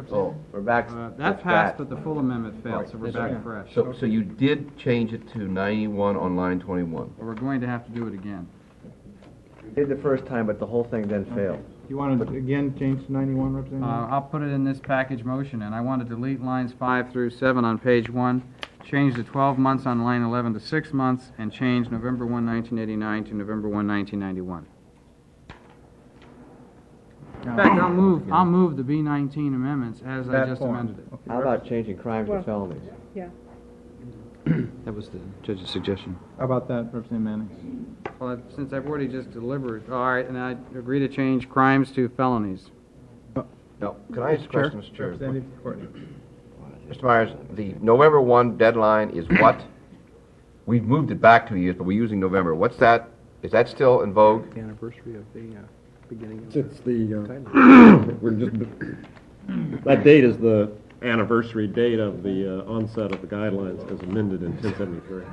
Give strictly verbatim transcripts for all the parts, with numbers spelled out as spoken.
Oh, we're back. Uh, that's That passed, but the full amendment failed, so we're back fresh. So, so you did change it to ninety-one on line twenty-one? But we're going to have to do it again. Did the first time, but the whole thing then failed. You want to, again, change to ninety-one, Uh, Representative? I'll put it in this package motion, and I want to delete lines five through seven on page one, change the twelve months on line eleven to six months, and change November first, nineteen eighty-nine to November first, nineteen ninety-one. In fact, I'll move, I'll move the B nineteen amendments as I That just form. amended it. Okay, How about changing crimes to Well- felonies? Yeah. That was the judge's suggestion. How about that, Representative Mannix? Well, I've- since I've already just delivered, all right, and I agree to change crimes to felonies. No, can I ask a question, Mister Chair? Representative Courtney. Mister Myers, the November first deadline is what? We've moved it back two years, but we're using November. What's that? Is that still in vogue? The anniversary of the uh, beginning of It's the, uh, the we're just, that date is the anniversary date of the uh, onset of the guidelines as amended in ten seventy-three.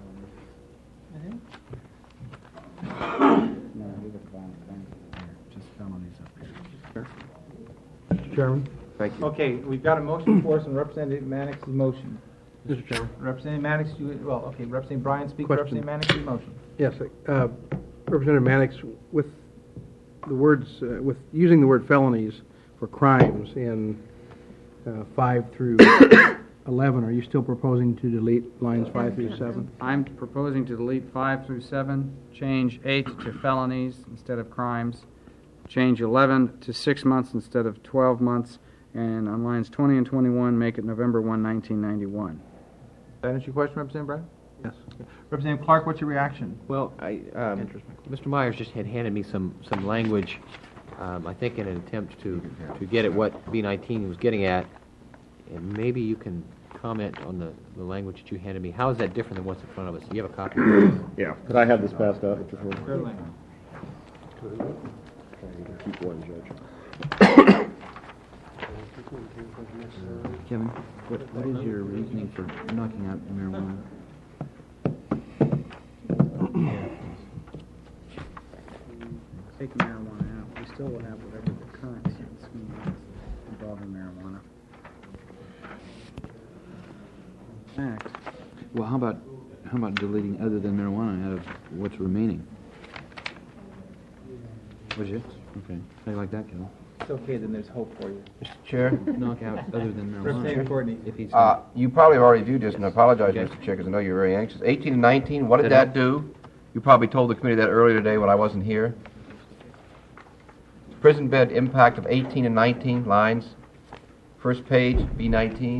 Just felonies up here. Mister Chairman. Thank you. Okay, we've got a motion for us on Representative Mannix's motion. Mister Chairman. Representative Mannix, you, well, okay, Representative Bryan speak, Question. Representative Mannix's motion. Yes, uh, Representative Mannix, with the words, uh, with using the word felonies for crimes in uh, five through eleven, are you still proposing to delete lines five through seven? I'm proposing to delete five through seven, change eight to felonies instead of crimes, change eleven to six months instead of twelve months, and on lines twenty and twenty-one, make it November first, nineteen ninety-one. That answer your question, Representative Bryan? Yes. Representative Clark, what's your reaction? Well, I, um, Mister Myers just had handed me some, some language, um, I think in an attempt to, to get at what B nineteen was getting at, and maybe you can comment on the, the language that you handed me. How is that different than what's in front of us? Do you have a copy of this? Yeah, could I have this passed out, Mister Chairman? Certainly. Keep one, Judge. Kevin, what, what is your reasoning for knocking out marijuana? Take marijuana out, we still will have whatever the current scheme is involving marijuana. Next. Well, how about, how about deleting other than marijuana out of what's remaining? Would you? Okay. How do you like that, Kevin? It's okay, then there's hope for you. Mister Chair? Knock out other than marijuana. Representative Courtney. If he's... Uh, you probably have already viewed this, and I apologize, Mister Chair, because I know you're very anxious. eighteen and nineteen, what did that do? You probably told the committee that earlier today when I wasn't here. Prison bed impact of eighteen and nineteen lines. First page, B nineteen.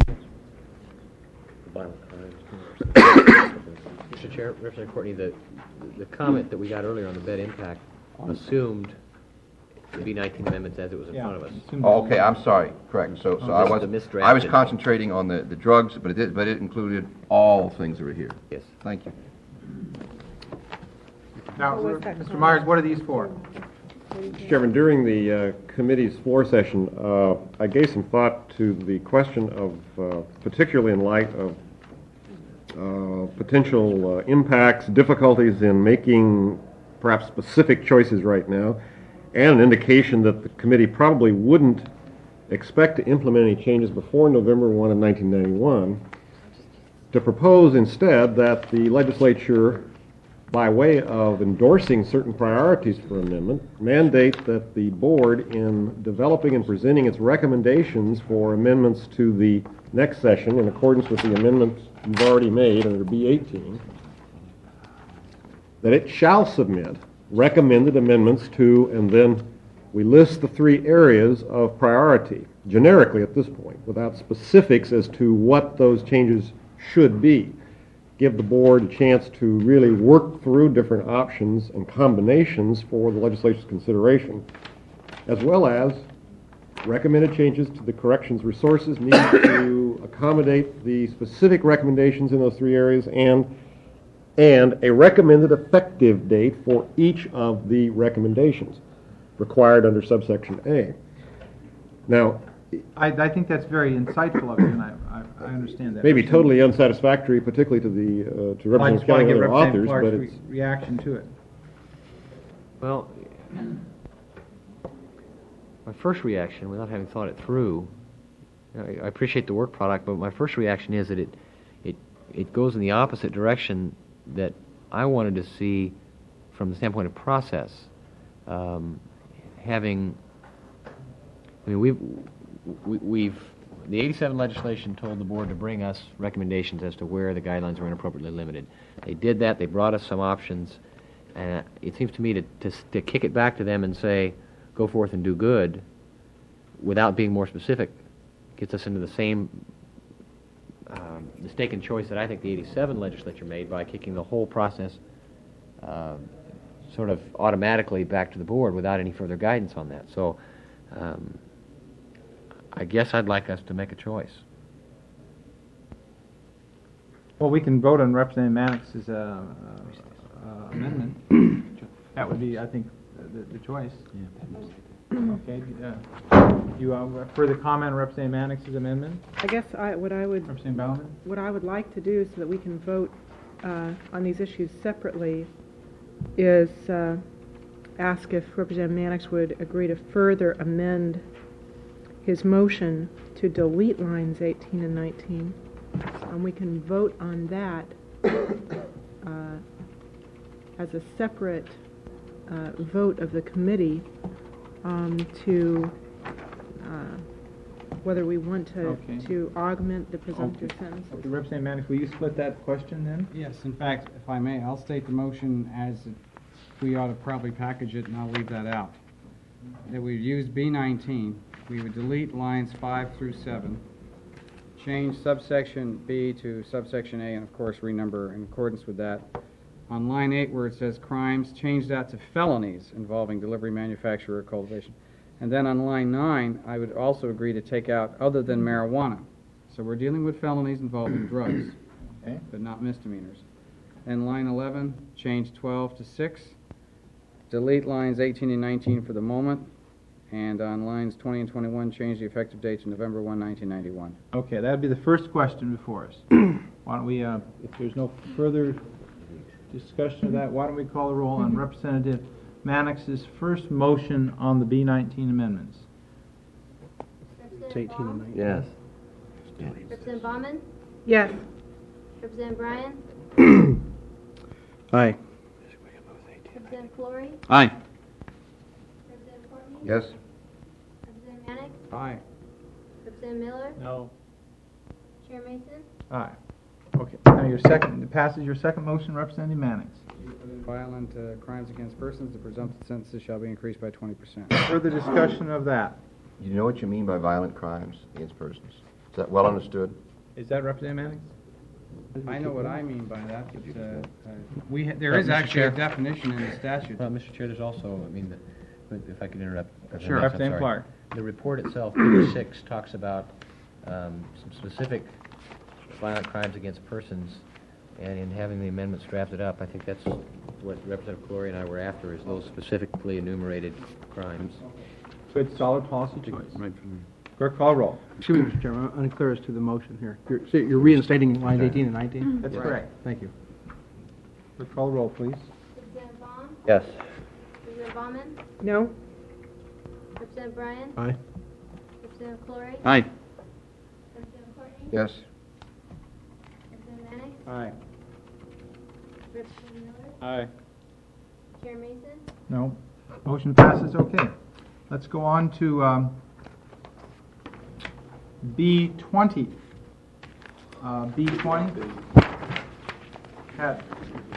Mister Chair, Representative Courtney, the, the comment that we got earlier on the bed impact assumed the B nineteen amendments as it was in Yeah. front of us. Oh, okay, I'm sorry, correct. So, so I This is was, the misdrafted. I was concentrating on the, the drugs, but it did, but it included all things that were here. Yes. Thank you. Now, What was that Mister comment? Myers, what are these for? Mister Chairman, during the uh, committee's floor session, uh, I gave some thought to the question of, uh, particularly in light of uh, potential uh, impacts, difficulties in making perhaps specific choices right now, and an indication that the committee probably wouldn't expect to implement any changes before November first of nineteen ninety-one, to propose instead that the legislature, by way of endorsing certain priorities for amendment, mandate that the board, in developing and presenting its recommendations for amendments to the next session, in accordance with the amendments you've already made under B eighteen, that it shall submit recommended amendments to, and then we list the three areas of priority, generically at this point, without specifics as to what those changes should be. Give the board a chance to really work through different options and combinations for the legislature's consideration, as well as recommended changes to the corrections resources needed to accommodate the specific recommendations in those three areas, and and a recommended effective date for each of the recommendations required under subsection A. Now, I, I think that's very insightful of you, and I, I, I understand that. maybe totally unsatisfactory, particularly to the uh, to I Representative just want to Kelly get and other Representative authors, Clark's but re- it's reaction to it. Well, my first reaction, without having thought it through, I I appreciate the work product, but my first reaction is that it, it, it goes in the opposite direction that I wanted to see from the standpoint of process. Um, having, I mean, we've, we, we've, the eighty-seven legislation told the board to bring us recommendations as to where the guidelines were inappropriately limited. They did that, they brought us some options, and it seems to me to, to, to kick it back to them and say, go forth and do good, without being more specific, gets us into the same um, mistaken choice that I think the eighty-seven legislature made by kicking the whole process uh, sort of automatically back to the board without any further guidance on that. So um, I guess I'd like us to make a choice. Well, we can vote on Representative Mannix's uh, uh, uh, amendment. That would be, I think, the, the choice. Okay. Uh, you uh, further comment on Representative Mannix's amendment? I guess I, what I would, Representative Bauman? what I would like to do so that we can vote uh, on these issues separately is uh, ask if Representative Mannix would agree to further amend his motion to delete lines eighteen and nineteen. And we can vote on that uh, as a separate uh, vote of the committee um, to uh, whether we want to Okay. to augment the presumptive Okay. sentences. Okay, Representative Mannix, will you split that question then? Yes, in fact, if I may, I'll state the motion as it- we ought to probably package it, and I'll leave that out. That we use B nineteen, we would delete lines five through seven, change subsection B to subsection A, and of course renumber in accordance with that. On line eight, where it says crimes, change that to felonies involving delivery, manufacture, or cultivation. And then on line nine, I would also agree to take out other than marijuana. So we're dealing with felonies involving drugs, Okay. but not misdemeanors. And line eleven, change twelve to six. Delete lines eighteen and nineteen for the moment. And on lines twenty and twenty-one, change the effective date to November first, nineteen ninety-one. Okay, that would be the first question before us. Why don't we, uh, if there's no further discussion of that, why don't we call a roll on Representative Mannix's first motion on the B nineteen amendments? It's eighteen and nineteen. Yes. Representative Bauman? Yes. Representative Bryan? Aye. Representative Flory? Aye. Representative Courtney? Yes? Representative Mannix? Aye. Representative Miller? No. Chair Mason? Aye. Okay, now your second, passes your second motion, Representative Mannix. Violent uh, crimes against persons, the presumptive sentences shall be increased by twenty percent. Further discussion of that. You know what you mean by violent crimes against persons? Is that well understood? Is that Representative Mannix? I know what I mean by that, but uh, uh, we, ha- there is actually a definition in the statute. Well, Mister Chair, there's also, I mean, the- but if I could interrupt. Representative Sure. Mannix, I'm Representative sorry. Clark. The report itself, page six, talks about um, some specific violent crimes against persons, and in having the amendments drafted up, I think that's what Representative Flory and I were after, is those specifically enumerated crimes. Good, solid policy choice. Right from Clerk, call roll. Excuse me, Mister Chairman, I'm unclear as to the motion here. You're, so you're reinstating lines eighteen and nineteen? That's Right. correct. Thank you. Clerk, call roll, please. Representative Baum? Yes. Representative Bauman? No? Representative Bryan? Aye. Representative Flory? Aye. Representative Courtney? Yes? Representative Mannix? Aye. Representative Miller? Aye. Chair Mason? No. Motion passes, okay. Let's go on to um, B twenty. Uh, B twenty. Had-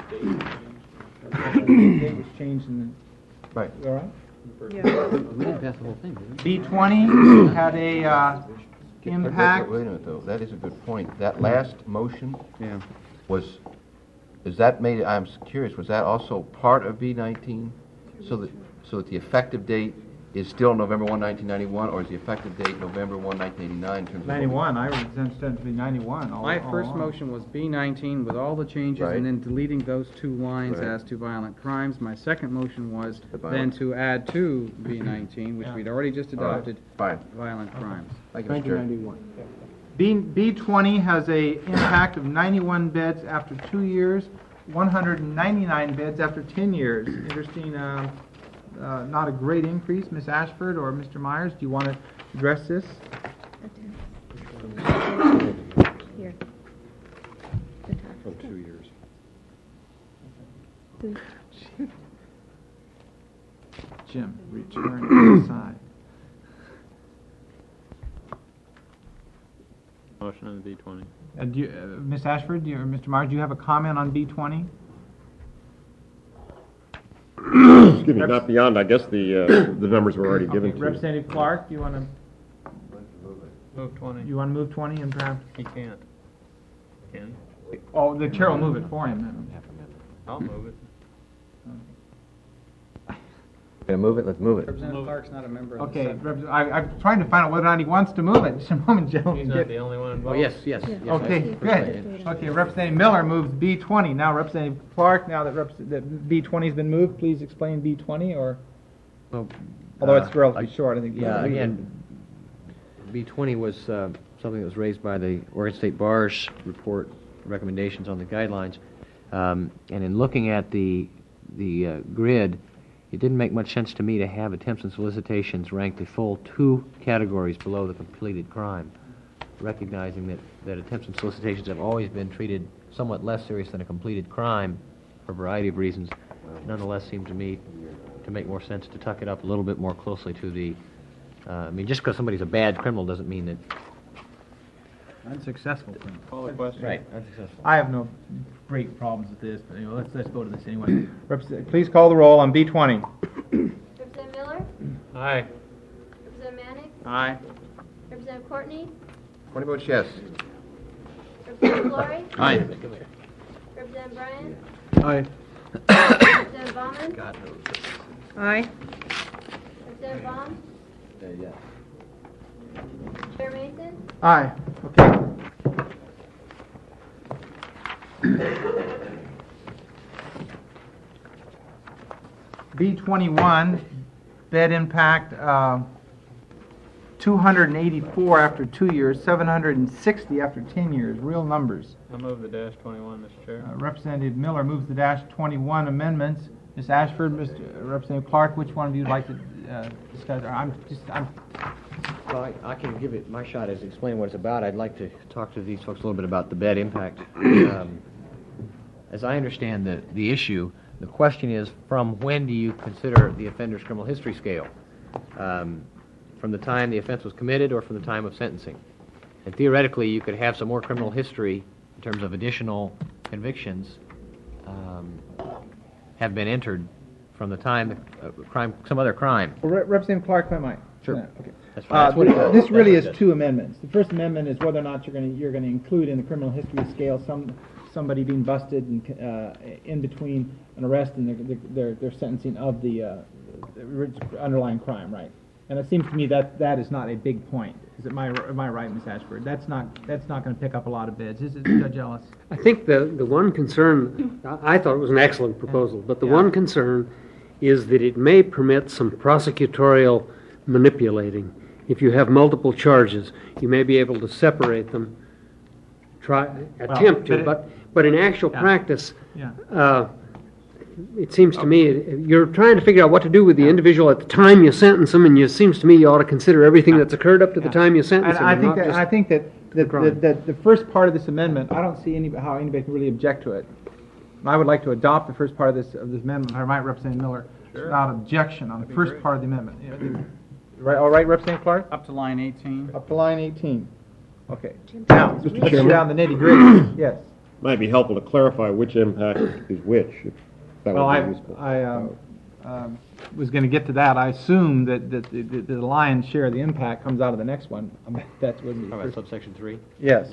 The date was changed in Right. the, all right? Yeah. We didn't pass the whole thing, did we? B twenty had a uh, impact. Wait a minute, though. That is a good point. That last motion Yeah. was, is that made, I'm curious, was that also part of B nineteen? So that, so that the effective date is still November first, nineteen ninety-one, or is the effective date November first, nineteen eighty-nine? in terms of- ninety-one, I understand it to be ninety-one. all- My all first along. motion was B nineteen with all the changes Right. and then deleting those two lines Right. as to violent crimes. My second motion was The then violent- to add to B nineteen, which Yeah. we'd already just All right. adopted, Fine. violent crimes. Thank you, Mister Chair. nineteen ninety-one. B, B twenty has a impact of ninety-one beds after two years, one hundred ninety-nine beds after ten years. Interesting, um, uh, not a great increase. Miz Ashford or Mister Myers, do you want to address this? Of two years. Jim, return inside. Motion on the B twenty. Uh, do you, uh, Miz Ashford, do you, or Mister Myers, do you have a comment on B twenty? Excuse me, not beyond, I guess the, uh, the numbers were already given Okay, to you. Representative Clark, do you want to, Move twenty. you want to move twenty and perhaps? He can't. Can? Oh, the chair will move it for him then. I'll move it. Gonna move it? Let's move it. Representative Clark's not a member of the Okay, subcommittee. Rep- I, I'm trying to find out whether or not he wants to move it. Just a moment, gentlemen. He's not the only one Oh, involved. yes, yes. yes, Okay, that's good. persuaded. Okay, Representative Miller moves B twenty. Now Representative Clark, now that Reps- that B twenty's been moved, please explain B twenty, or, Well, although uh, it's relatively short, I think. Yeah, again, B twenty was uh, something that was raised by the Oregon State Bar's report, recommendations on the guidelines. Um, And in looking at the, the uh, grid, it didn't make much sense to me to have attempts and solicitations ranked a full two categories below the completed crime, recognizing that, that attempts and solicitations have always been treated somewhat less serious than a completed crime for a variety of reasons. Nonetheless, seemed to me to make more sense to tuck it up a little bit more closely to the, uh, I mean, just because somebody's a bad criminal doesn't mean that... Unsuccessful. Call the question. Right, unsuccessful. I have no great problems with this, but, you know, let's, let's go to this anyway. Represent- Please call the roll on B twenty. Representative Miller? Aye. Representative Mannix? Aye. Representative Courtney? Twenty votes yes. Representative Flory? Aye. Representative Bryan? Aye. Representative Baumann? God knows. Aye. Representative Baum? yeah. Chair Mason? Aye, okay. B twenty-one, bed impact, uh, two hundred eighty-four after two years, seven hundred sixty after ten years, real numbers. I'll move the dash twenty-one, Mister Chair. Uh, Representative Miller moves the dash twenty-one amendments. Miz Ashford, Mister Representative Clark, which one of you would like to uh, discuss? Or I'm just, I'm, Well, I, I can give it my shot as explaining what it's about. I'd like to talk to these folks a little bit about the bed impact. Um, as I understand the, the issue, the question is, from when do you consider the offender's criminal history scale? Um, from the time the offense was committed or from the time of sentencing? And theoretically, you could have some more criminal history in terms of additional convictions um, have been entered from the time the uh, crime, some other crime. well, Re- Representative Clark, if I might. Sure. Yeah, okay. That's fine. Uh, That's what it does. This really That's is what it two amendments. The first amendment is whether or not you're going to, you're going to include in the criminal history scale some, somebody being busted and, uh, in between an arrest and their, their, their sentencing of the, uh, the underlying crime, right? And it seems to me that that is not a big point. Is it my, am I right, Miz Ashford? That's not, that's not going to pick up a lot of bids, is it, Judge Ellis? I think the, the one concern, I I thought it was an excellent proposal, but the Yeah. one concern is that it may permit some prosecutorial manipulating. If you have multiple charges, you may be able to separate them, try, attempt but to, it- but, but in actual Yeah. practice, Yeah. uh, it seems to me, you're trying to figure out what to do with the individual at the time you sentence them, and it seems to me you ought to consider everything that's occurred up to the Yeah. time you sentence And them. I and think not that, just- I think that, that, crime. that, that the first part of this amendment, I don't see any, how anybody can really object to it. I would like to adopt the first part of this, of this amendment, if I might, Representative Miller, Sure. without objection on the That'd be first great. part of the amendment. Yeah, Right, all right, Representative Clark? Up to line eighteen. Up to line eighteen. Okay. Now, let's get Chairman? down the nitty gritty. Yes. Might be helpful to clarify which impact is which, if that Well, would I, be useful. I, um, um, was gonna get to that. I assume that, that the, the the lion's share of the impact comes out of the next one. Um, That's what. All right, subsection three. Yes.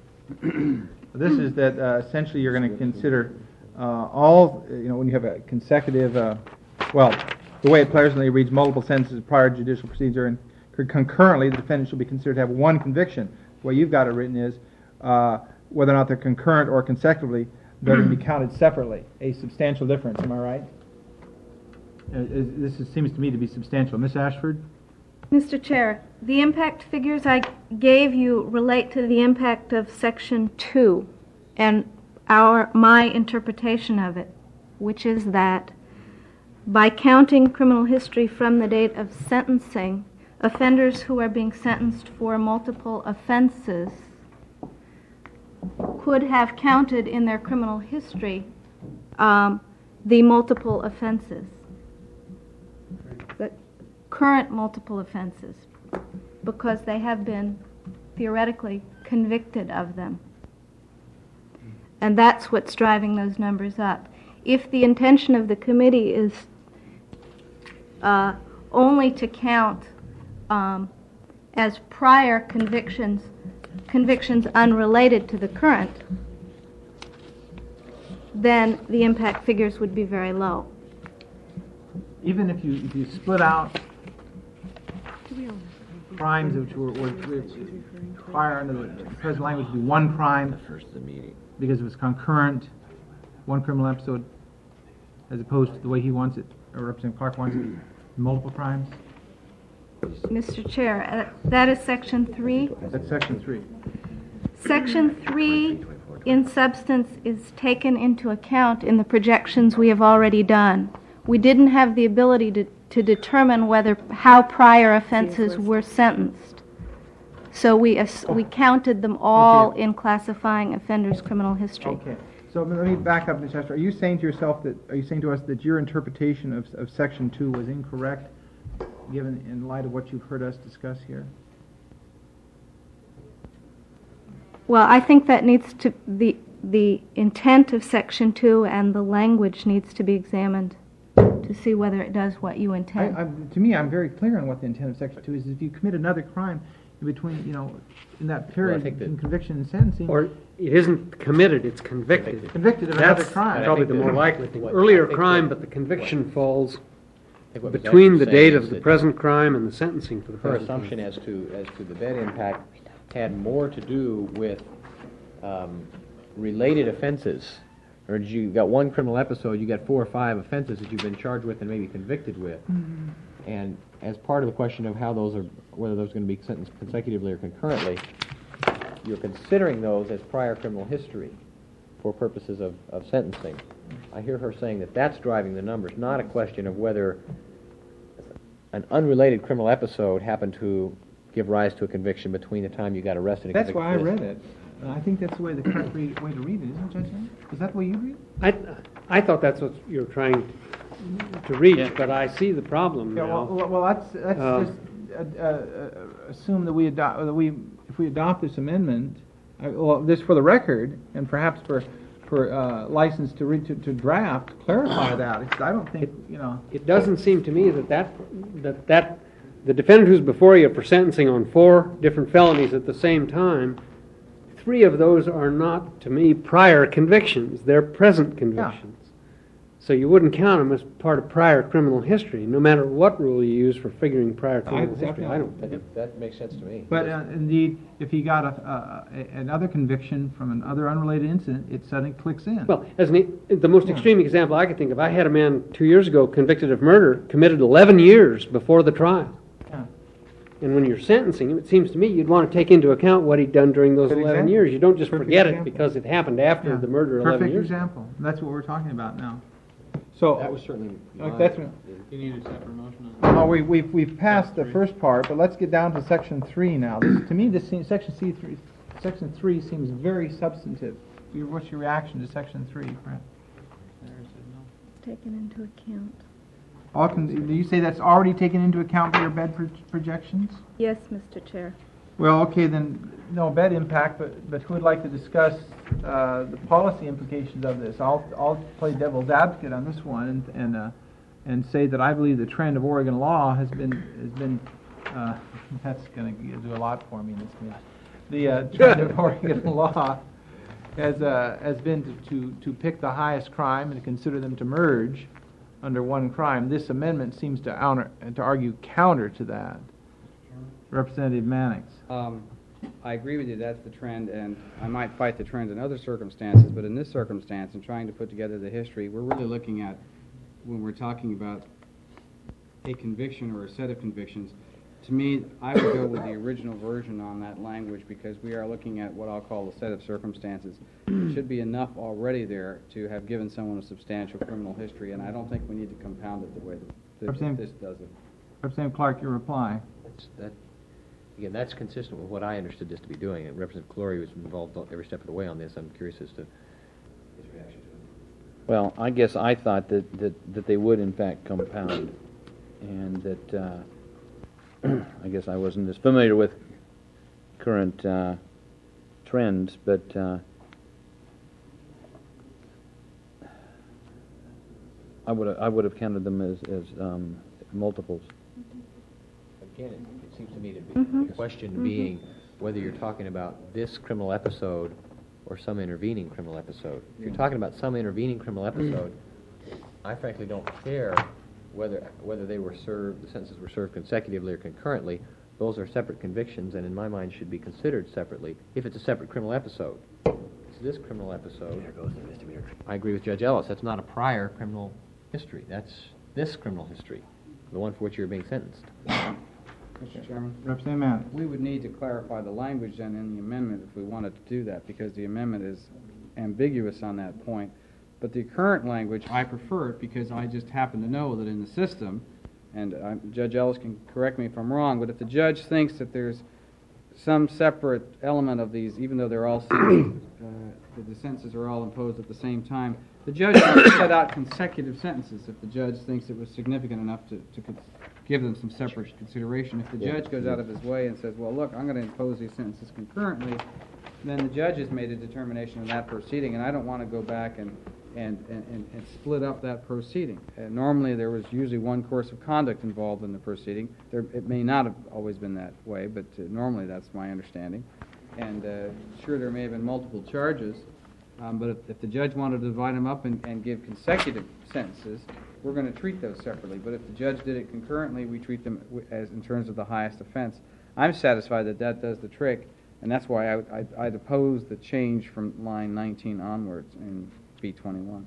This is that uh, essentially you're going to consider uh, all, uh, you know, when you have a consecutive, uh, well, the way it presently reads, multiple sentences prior to judicial proceedings are in, concurrently, the defendant shall be considered to have one conviction. The way you've got it written is uh, whether or not they're concurrent or consecutively, they're going to be counted separately. A substantial difference, am I right? Uh, is- This is- seems to me to be substantial. Miss Ashford? Mister Chair, the impact figures I gave you relate to the impact of Section two and our, my interpretation of it, which is that by counting criminal history from the date of sentencing, offenders who are being sentenced for multiple offenses could have counted in their criminal history um, the multiple offenses, the current multiple offenses, because they have been theoretically convicted of them. And that's what's driving those numbers up. If the intention of the committee is uh, only to count um, as prior convictions, convictions unrelated to the current, then the impact figures would be very low. Even if you, if you split out crimes which were, were, were prior under the present language to be one crime because it was concurrent, one criminal episode, as opposed to the way he wants it, or Representative Clark wants it, multiple crimes? Mister Chair, uh, that is section three. That's section three. Section three, in substance, is taken into account in the projections we have already done. We didn't have the ability to, to determine whether, how prior offenses were sentenced. So we, as- we counted them all Okay. in classifying offenders' criminal history. Okay, so let me back up, Miz Chester. Are you saying to yourself that, are you saying to us that your interpretation of, of section two was incorrect, given in light of what you've heard us discuss here? Well, I think that needs to, the, the intent of section two and the language needs to be examined to see whether it does what you I, intend. I, to me, I'm very clear on what the intent of section two is. If you commit another crime in between, you know, in that period think that- between conviction and sentencing, Or it isn't committed, it's convicted. convicted of another That's crime. probably think the more that- likely thing. what- Earlier I think crime, what- but the conviction falls I think what Miz between Escher's the saying date is of the that present crime and the sentencing for the Her present assumption crime. as to, as to the bed impact had more to do with um, related offenses. Or did you got one criminal episode, you got four or five offenses that you've been charged with and maybe convicted with. And as part of the question of how those are, whether those are going to be sentenced consecutively or concurrently, you're considering those as prior criminal history for purposes of, of sentencing. I hear her saying that that's driving the numbers, not a question of whether an unrelated criminal episode happened to give rise to a conviction between the time you got arrested and That's convicted. why I for this. read it. And I think that's the way the correct read, way to read it, isn't it, Judge Henry? Is that the way you read it? I, I thought that's what you're trying to reach, but I see the problem Yeah, well, now. well, well, let's, let's Um, just uh, uh, assume that we adopt, that we, if we adopt this amendment, uh, well, this for the record, and perhaps for, for uh, license to read, to, to draft, clarify that. It's- I don't think, you know, It doesn't seem to me that that, that that, the defendant who's before you for sentencing on four different felonies at the same time, three of those are not, to me, prior convictions. They're present convictions. So you wouldn't count them as part of prior criminal history, no matter what rule you use for figuring prior criminal history. I don't think. That, that makes sense to me. but uh, indeed, if he got a, a, a- another conviction from another unrelated incident, it suddenly clicks in. Well, as an, e- the most Yeah. extreme example I could think of, I had a man two years ago convicted of murder, committed eleven years before the trial. Yeah. And when you're sentencing him, it seems to me you'd want to take into account what he'd done during those Good eleven example. years. You don't just Perfect forget it example. because it happened after Yeah. the murder eleven Perfect years ago. example. That's what we're talking about now. So, That was certainly uh, my- that's, You need a separate motion on well, we, we've, we've passed the first part, but let's get down to section three now. This, to me, this seems, section C three, section three seems very substantive. Your- What's your reaction to section three, Fran? Taken into account. All con- do you say that's already taken into account for your bed pro- projections? Yes, Mister Chair. Well, okay, then, no bed impact, but, but who would like to discuss uh, the policy implications of this? I'll, I'll play devil's advocate on this one and, and, uh, and say that I believe the trend of Oregon law has been, has been, uh, that's gonna do a lot for me in this case. The uh, trend of Oregon law has, uh, has been to, to, to pick the highest crime and to consider them to merge under one crime. This amendment seems to honor, to argue counter to that. Representative Mannix. Um, I agree with you, that's the trend, and I might fight the trend in other circumstances, but in this circumstance, in trying to put together the history, we're really looking at, when we're talking about a conviction or a set of convictions, to me, I would go with the original version on that language, because we are looking at what I'll call a set of circumstances. It should be enough already there to have given someone a substantial criminal history, and I don't think we need to compound it the way that- that Representative- this does it. Representative Clark, your reply. That's- that- again, that's consistent with what I understood this to be doing, and Representative Clory was involved every step of the way on this. I'm curious as to his reaction to it. Well, I guess I thought that, that, that they would in fact compound, and that, uh, I guess I wasn't as familiar with current, uh, trends, but, uh, I would, I would have counted them as, as, um, multiples. Again, it, it seems to me to be, Mhm. the question Mhm. being whether you're talking about this criminal episode or some intervening criminal episode. If you're talking about some intervening criminal episode, I frankly don't care whether, whether they were served, the sentences were served consecutively or concurrently. Those are separate convictions, and in my mind should be considered separately if it's a separate criminal episode. It's this criminal episode. There goes the misdemeanor. I agree with Judge Ellis. That's not a prior criminal history. That's this criminal history, the one for which you're being sentenced. Mister Chairman? Representative Mannix. We would need to clarify the language then in the amendment if we wanted to do that, because the amendment is ambiguous on that point. But the current language, I prefer it because I just happen to know that in the system, and uh, Judge Ellis can correct me if I'm wrong, but if the judge thinks that there's some separate element of these, even though they're all sentenced, uh, the sentences are all imposed at the same time, the judge can set out consecutive sentences if the judge thinks it was significant enough to, to con- give them some separate consideration. If the judge goes out of his way and says, well, look, I'm going to impose these sentences concurrently, then the judge has made a determination in that proceeding, and I don't want to go back and, and, and, and, and split up that proceeding. Uh, normally, there was usually one course of conduct involved in the proceeding. There, it may not have always been that way, but uh, normally that's my understanding. And uh, sure, there may have been multiple charges, um, but if, if the judge wanted to divide them up and, and give consecutive sentences, we're going to treat those separately. But if the judge did it concurrently, we treat them w- as in terms of the highest offense. I'm satisfied that that does the trick, and that's why I, I, I'd oppose the change from line nineteen onwards in B twenty-one.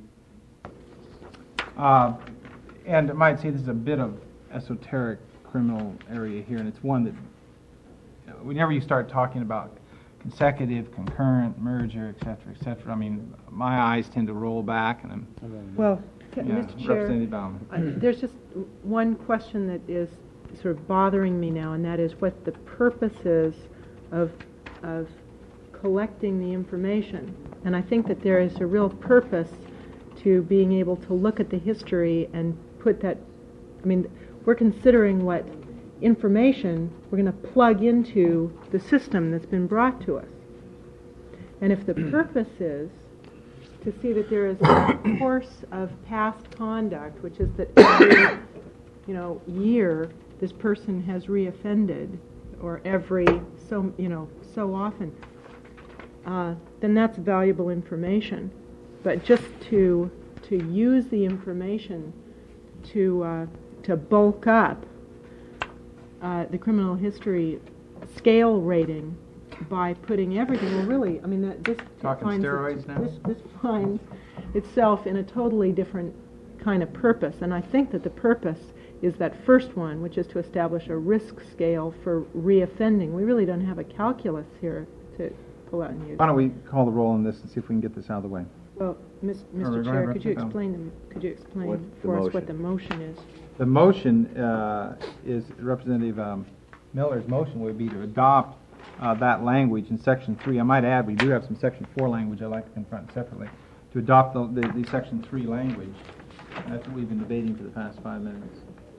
Uh, and I might say this is a bit of esoteric criminal area here, and it's one that, you know, whenever you start talking about consecutive, concurrent, merger, et cetera, et cetera, I mean, my eyes tend to roll back, and I'm... Well, Yeah, Mister Chair, Representative Bauman. I- there's just one question that is sort of bothering me now, and that is what the purpose is of, of collecting the information. And I think that there is a real purpose to being able to look at the history and put that, I mean, we're considering what information we're going to plug into the system that's been brought to us. And if the purpose is to see that there is a course of past conduct, which is that every, you know, year this person has reoffended, or every so, you know, so often, uh, then that's valuable information. But just to to use the information to uh, to bulk up uh, the criminal history scale rating by putting everything, well, really, I mean, that, this Talking finds steroids it, now? This, this finds itself in a totally different kind of purpose, and I think that the purpose is that first one, which is to establish a risk scale for reoffending. We really don't have a calculus here to pull out and use. Why don't we call the roll on this and see if we can get this out of the way? Well, Miz- Or Mister go Chair, ahead, could you Representative explain, the- could you explain What's the for us what motion? the motion is? The motion uh, is, Representative um, Miller's motion would be to adopt uh, that language in Section three. I might add, we do have some Section four language I'd like to confront separately. To adopt the, the, the Section three language. That's what we've been debating for the past five minutes.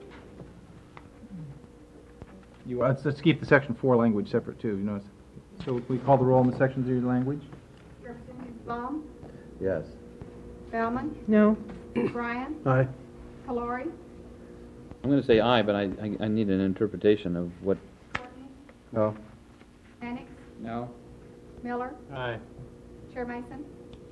You, let's, let's keep the Section four language separate too, you know. So we call the roll on the Section three language? Representative Baum, Yes. Bauman, No? Bryan, Aye. Calori, I'm going to say aye, but I, I, I need an interpretation of what... Courtney, No. Mannix, No? Miller, Aye. Chair Mason.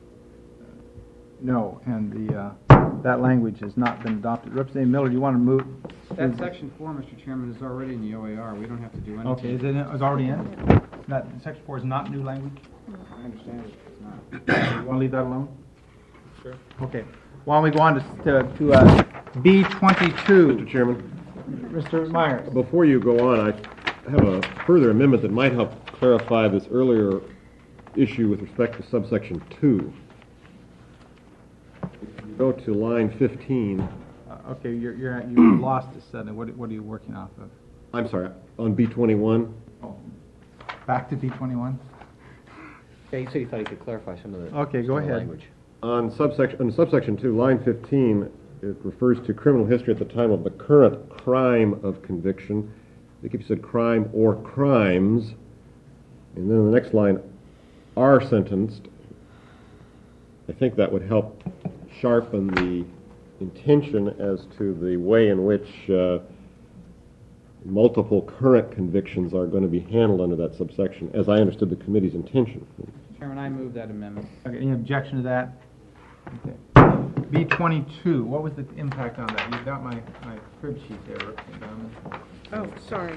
No, and the, uh, that language has not been adopted. Representative Miller, do you want to move? That section four, Mister Chairman, is already in the O A R. We don't have to do anything. Okay, is it, is already in? Not, Section four is not new language? I understand it. It's not. You want to leave that alone? Sure. Okay. Why don't we go on to, to, to uh, B twenty-two? Mister Chairman, Mister Myers. before you go on, I have a further amendment that might help clarify this earlier issue with respect to subsection two. If you go to line fifteen, Uh, Okay, you're, you're, you lost us suddenly. What, what are you working off of? I'm sorry, on B twenty-one, Back to B twenty-one? Yeah, he said he thought he could clarify some of the. Okay, go some of the ahead. language. on subsection, on subsection two, line fifteen, it refers to criminal history at the time of the current crime of conviction. I think if you said crime or crimes, and then in the next line, are sentenced, I think that would help sharpen the intention as to the way in which uh, multiple current convictions are going to be handled under that subsection, as I understood the committee's intention. Chairman, I move that amendment. Okay, any objection to that? Okay. B twenty-two, what was the impact on that? You've got my, my crib sheet there, Representative Baumann. Oh, sorry.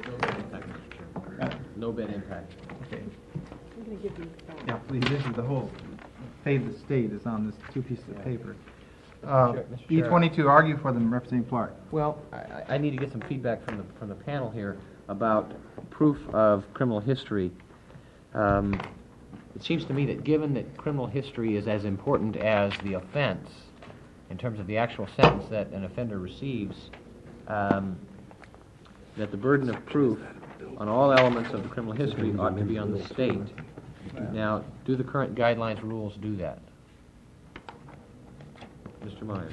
No bad impact. Okay. I'm going to give these back. Yeah, please, this is the whole, fate of the state is on this two pieces of paper. Uh, Chair- Mister B Chair. twenty-two, argue for them, Representative Clark. Well, I, I need to get some feedback from the, from the panel here about proof of criminal history. Um, It seems to me that given that criminal history is as important as the offense, in terms of the actual sentence that an offender receives, um, that the burden of proof on all elements of the criminal history ought to be on the state. Now, do the current guidelines rules do that? Mister Myers?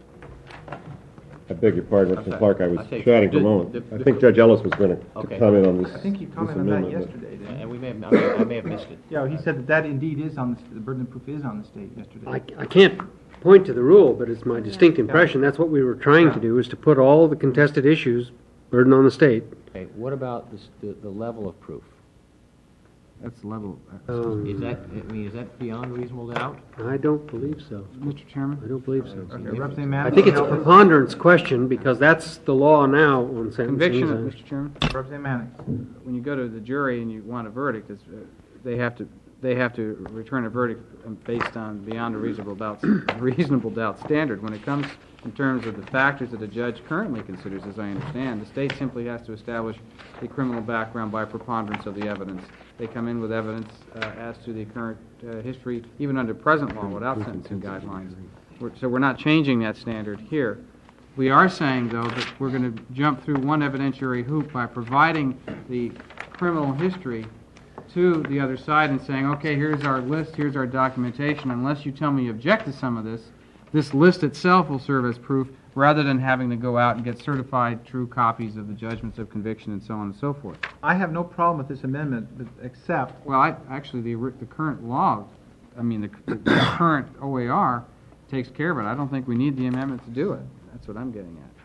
I beg your pardon, I'm Representative sorry. Clark, I was I take- chatting for a the- moment. the- I the- think Judge Ellis was going to Okay. comment on this I think you this commented on that amendment, but- yesterday, didn't you? And we may have, I may, I may have missed it. Yeah, he said that that indeed is on, the the burden of proof is on the state yesterday. I, I can't point to the rule, but it's my distinct impression, that's what we were trying to do, is to put all the contested issues, burden on the state. Okay, what about this, the, the level of proof? That's level. Um, Is that, I mean, is that beyond reasonable doubt? I don't believe so. Mister Chairman? I don't believe so. Okay, Representative Madison. I think it's a preponderance question, because that's the law now on sentencing. Conviction, Mister Chairman? Representative Mannix. When you go to the jury and you want a verdict, it's, uh, they have to, they have to return a verdict based on beyond a reasonable doubt, reasonable doubt standard. When it comes in terms of the factors that a judge currently considers, as I understand, the state simply has to establish a criminal background by preponderance of the evidence. They come in with evidence uh, as to the current uh, history, even under present law, without sentencing guidelines. We're, so we're not changing that standard here. We are saying, though, that we're going to jump through one evidentiary hoop by providing the criminal history to the other side and saying, okay, here's our list, here's our documentation. Unless you tell me you object to some of this, this list itself will serve as proof, rather than having to go out and get certified true copies of the judgments of conviction and so on and so forth. I have no problem with this amendment, but except, Well, I, actually, the, the current law, I mean, the, the current O A R takes care of it. I don't think we need the amendment to do it. That's what I'm getting at.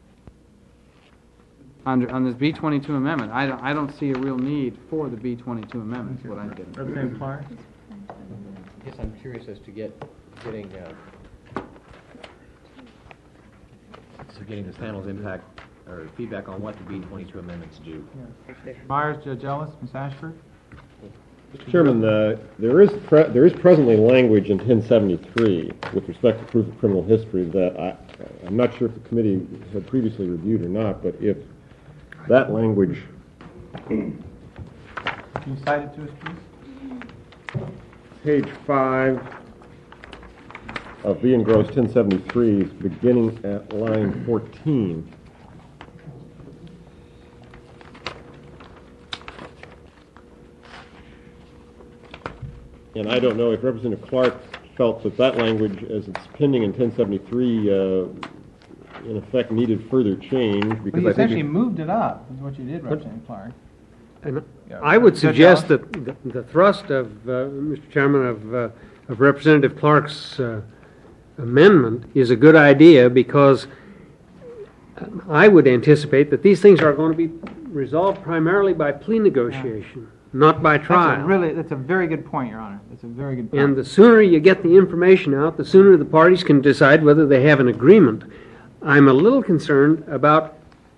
Under, on this B twenty-two amendment, I don't, I don't see a real need for the B twenty-two amendment, is what I'm getting at. Representative Clark. I guess I'm curious as to get, getting, uh, to getting the panel's impact, or feedback on what the B twenty-two amendments do. Myers, Judge Ellis, Miz Ashford. Mister Chairman, uh, there is pre- there is presently language in ten seventy-three with respect to proof of criminal history that I, I'm not sure if the committee had previously reviewed or not, but if that language, Can you cite it to us, please? page five of B. Engross ten seventy-three, beginning at line fourteen. And I don't know if Representative Clark felt that that language, as it's pending in ten seventy-three, uh, in effect needed further change, Well, because you I think... essentially it- moved it up, is what you did, Representative Clark. And Yeah. I would Judge suggest Ellis? that the- the thrust of, uh, Mister Chairman, of uh, of Representative Clark's uh, amendment is a good idea, because I would anticipate that these things are going to be resolved primarily by plea negotiation, not by That's a trial. really, that's a very good point, Your Honor. That's a very good point. And the sooner you get the information out, the sooner the parties can decide whether they have an agreement. I'm a little concerned about,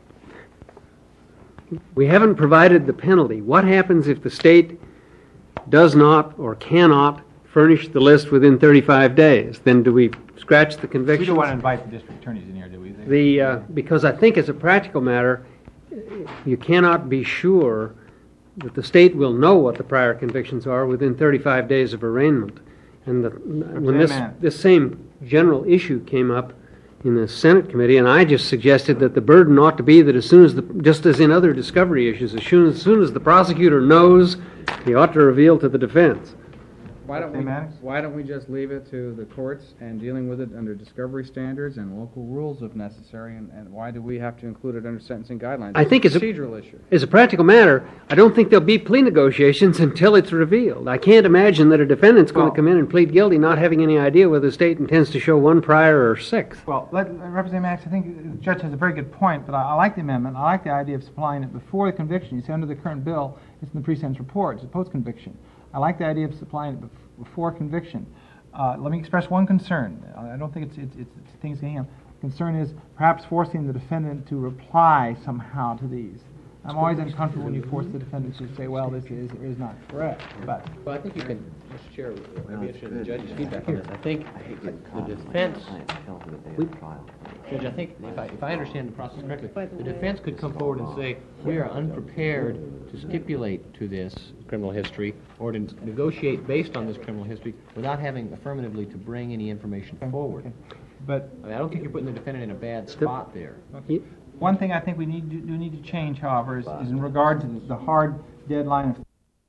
we haven't provided the penalty. What happens if the state does not or cannot furnish the list within thirty-five days? Then do we scratch the We conviction? don't want to invite the district attorneys in here, do we? The, uh, because I think as a practical matter, you cannot be sure that the state will know what the prior convictions are within thirty-five days of arraignment. And the, when this, Mann. this same general issue came up in the Senate committee, and I just suggested that the burden ought to be that as soon as the, just as in other discovery issues, as soon as, soon as the prosecutor knows, he ought to reveal to the defense. Why don't we, Maddox? why don't we just leave it to the courts and dealing with it under discovery standards and local rules if necessary, and, and why do we have to include it under sentencing guidelines? I think it's a procedural issue. As a practical matter, I don't think there'll be plea negotiations until it's revealed. I can't imagine that a defendant's going Well- to come in and plead guilty not having any idea whether the state intends to show one prior or six. Well, let, Representative Maddox, I think the judge has a very good point, but I, I like the amendment. I like the idea of supplying it before the conviction. You say under the current bill, it's in the pre-sentence report, it's a post-conviction. I like the idea of supplying it bef- before conviction. Uh, let me express one concern. I don't think it's, it's, it's, it's things to him. Concern is perhaps forcing the defendant to reply somehow to these. I'm always uncomfortable when you force the defendant to say, well, this is or is not correct, but... Well, I think you can, Mister Chair, I'd be interested in the judge's feedback on this. I think the defense, we- Judge, I think, if I, if I understand the process correctly, the defense could come forward and say, we are unprepared to stipulate to this criminal history or to negotiate based on this criminal history without having affirmatively to bring any information forward. But I mean, I don't think you're putting the defendant in a bad spot there. one thing I think we need to, do need to change, however, is, is in regard to the, the hard deadline of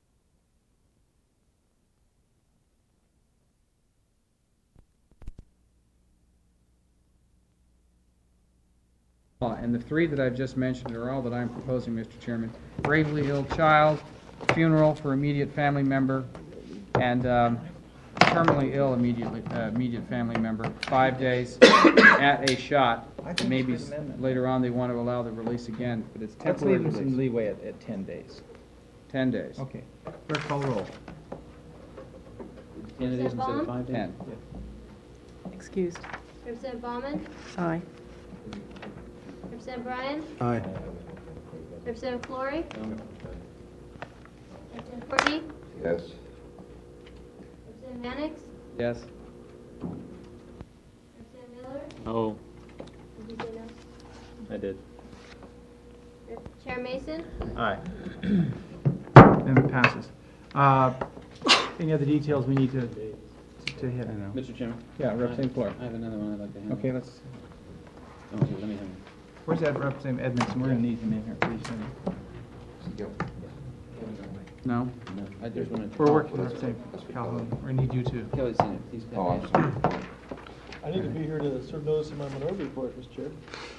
Uh, And the three that I've just mentioned are all that I'm proposing, Mister Chairman. Gravely ill child, funeral for immediate family member, and um, terminally ill immediately, uh, immediate family member, five days at a shot. Maybe s- later on they want to allow the release again, but it's Let's temporary leave them some release. leeway at, at ten days. Ten days. Okay. Clerk, call the roll. Ten days instead of five days? Ten. Excused. Representative Baumann? Aye. Representative Bryan? Aye. Representative Flory? Representative Courtney? Yes. Representative Mannix? Yes. Representative Miller? Oh, Did you say no? I did. Rep- Chair Mason? Aye. Amendment passes. Uh, any other details we need to, to hit? Mister Chairman? Yeah, Representative Flory. I have another one I'd like to handle. Okay, let's, Oh, here, let me have it. Where's that Representative Edmondson? We're gonna need him in here pretty soon. no? No, I, there's one. at- We're working with Representative Calhoun. We're gonna need you too. Kelly's seen it. He's got Oh, I'm it. sorry. I need to be here to serve notice of my minority report, Mister Chair.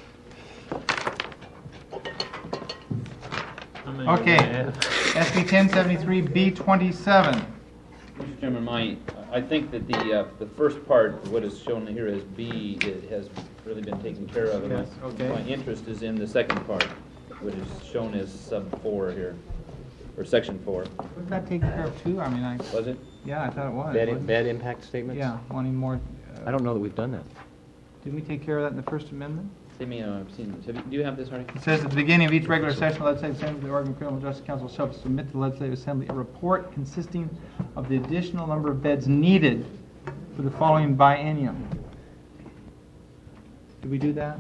Okay. S B ten seventy-three B twenty-seven. Mister Chairman, my, I think that the, uh, the first part, what is shown here as B, it has really been taken care of. and my- Yes, okay. My interest is in the second part, which is shown as sub four here, or section four. Was that taken care of too? I mean, I, Was it? yeah, I thought it was. Bad, wasn't it? bad impact statements? Yeah, wanting more. uh, I don't know that we've done that. Didn't we take care of that in the First Amendment? They may not have seen this. Have you- Do you have this already? It says at the beginning of each regular session, the Legislative Assembly of the Oregon Criminal Justice Council shall submit to the Legislative Assembly a report consisting of the additional number of beds needed for the following biennium. Did we do that?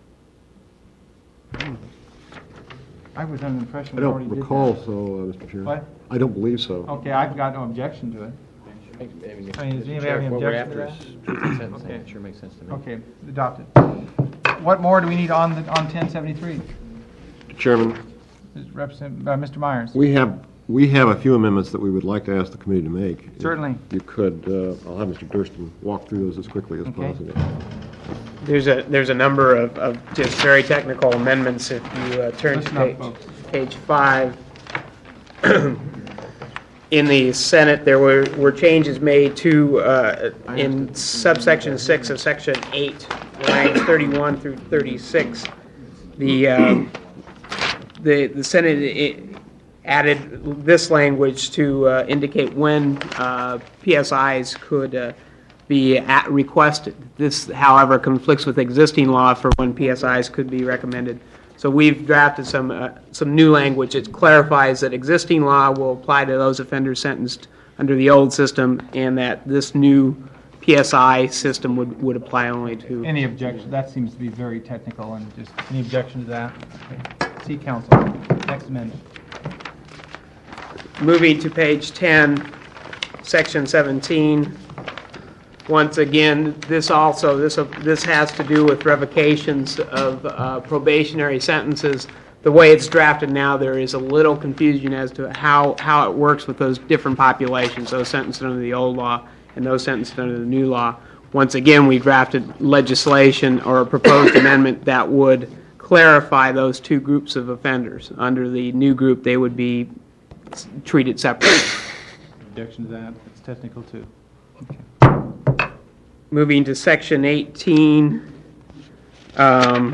I was under the impression I we already don't did recall that. so, uh, Mister Chairman. What? I don't believe so. Okay, I've got no objection to it. I mean, if- I mean, does Mister anybody Chair, have any what we're objection to after that? is truth in sentencing. Okay. It sure makes sense to me. Okay, adopted. What more do we need on, the on ten seventy-three? Chairman, Representative, uh, Mister Myers? we have, we have a few amendments that we would like to ask the committee to make. If Certainly. You could, uh, I'll have Mister Durston walk through those as quickly as Okay. possible. There's a, there's a number of, of just very technical amendments if you uh, turn to Listen up, page, folks. page five. In the Senate, there were, were changes made to, uh, in subsection six of section eight, lines thirty-one through thirty-six. The, um, the, the Senate i- added this language to uh, indicate when uh, P S Is could uh, be at requested. This, however, conflicts with existing law for when P S Is could be recommended. So we've drafted some, uh, some new language. It clarifies that existing law will apply to those offenders sentenced under the old system, and that this new P S I system would, would apply only to... Any objection? That seems to be very technical, and just, any objection to that? Okay. See counsel. Next amendment. Moving to page ten, section seventeen, once again, this also, this, this has to do with revocations of uh, probationary sentences. The way it's drafted now, there is a little confusion as to how, how it works with those different populations, those sentenced under the old law and those sentenced under the new law. Once again, we drafted legislation or a proposed amendment that would clarify those two groups of offenders. Under the new group, they would be treated separately. Objection to that? It's technical too. Moving to section eighteen. Um,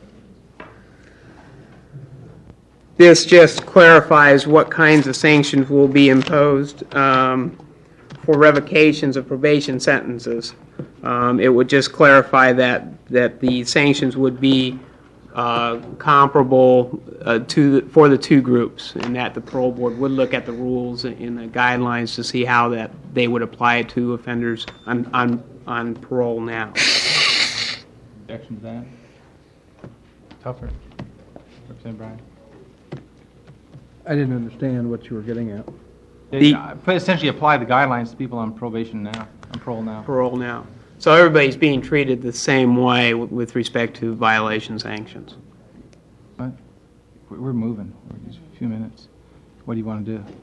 this just clarifies what kinds of sanctions will be imposed um, for revocations of probation sentences. Um, it would just clarify that, that the sanctions would be uh, comparable uh, to the, for the two groups, and that the parole board would look at the rules and the guidelines to see how that they would apply it to offenders on, on, on parole now. Objection to that? Tougher. Representative Bryan. I didn't understand what you were getting at. They uh, essentially apply the guidelines to people on probation now, on parole now. Parole now. So everybody's being treated the same way w- with respect to violation sanctions. What? We're we're moving. We're just a few minutes. What do you want to do?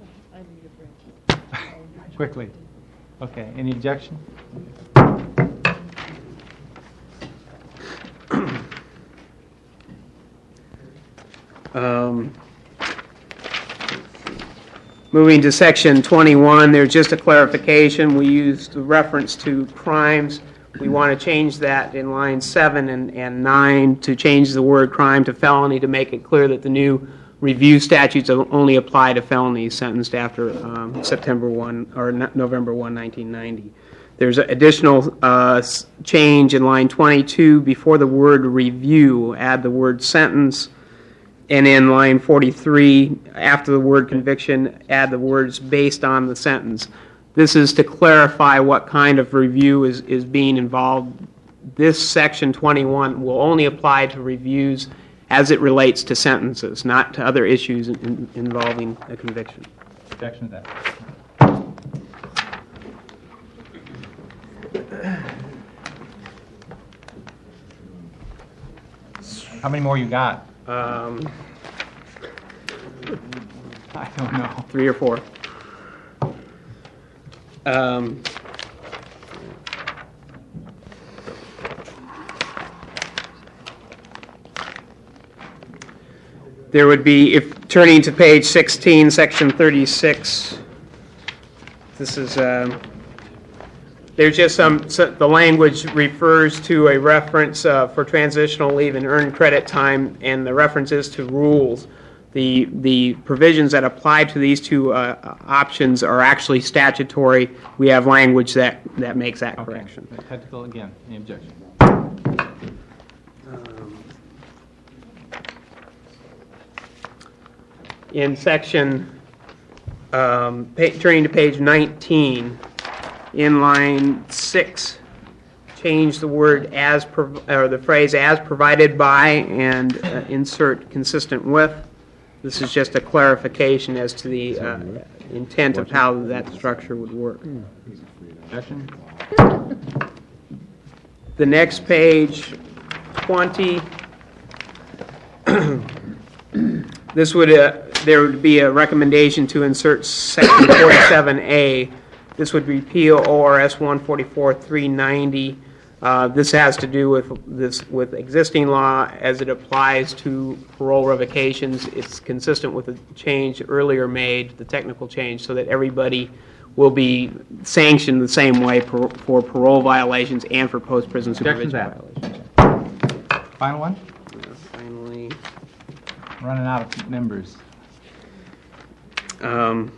Quickly. Okay. Any objection? Um, moving to section twenty-one, there's just a clarification. We used the reference to crimes. We want to change that in line seven and, and nine to change the word crime to felony to make it clear that the new review statutes only apply to felonies sentenced after um, September first or November first, nineteen ninety. There's an additional uh, change in line twenty-two. Before the word review, add the word sentence. And in line forty-three, after the word conviction, add the words based on the sentence. This is to clarify what kind of review is, is being involved. This section twenty-one will only apply to reviews as it relates to sentences, not to other issues in, in, involving a conviction. Objection to that. How many more you got? Um, I don't know. Three or four. Um, there would be, if turning to page sixteen, section thirty-six, this is, um, there's just some, so the language refers to a reference uh, for transitional leave and earned credit time, and the reference is to rules. The, the provisions that apply to these two uh, options are actually statutory. We have language that, that makes that Okay. correction. Technical again. Any objection? Um, in section, um, pa- turning to page nineteen, in line six, change the word as, prov- or the phrase as provided by and uh, insert consistent with. This is just a clarification as to the uh, intent of how that structure would work. Objection? The next page, twenty, this would, uh, there would be a recommendation to insert section forty-seven A. This would repeal O R S one forty-four three ninety. Uh, this has to do with this with existing law as it applies to parole revocations. It's consistent with the change earlier made, the technical change, so that everybody will be sanctioned the same way per, for parole violations and for post-prison supervision violations. Final one? Uh, finally, Running out of members. um,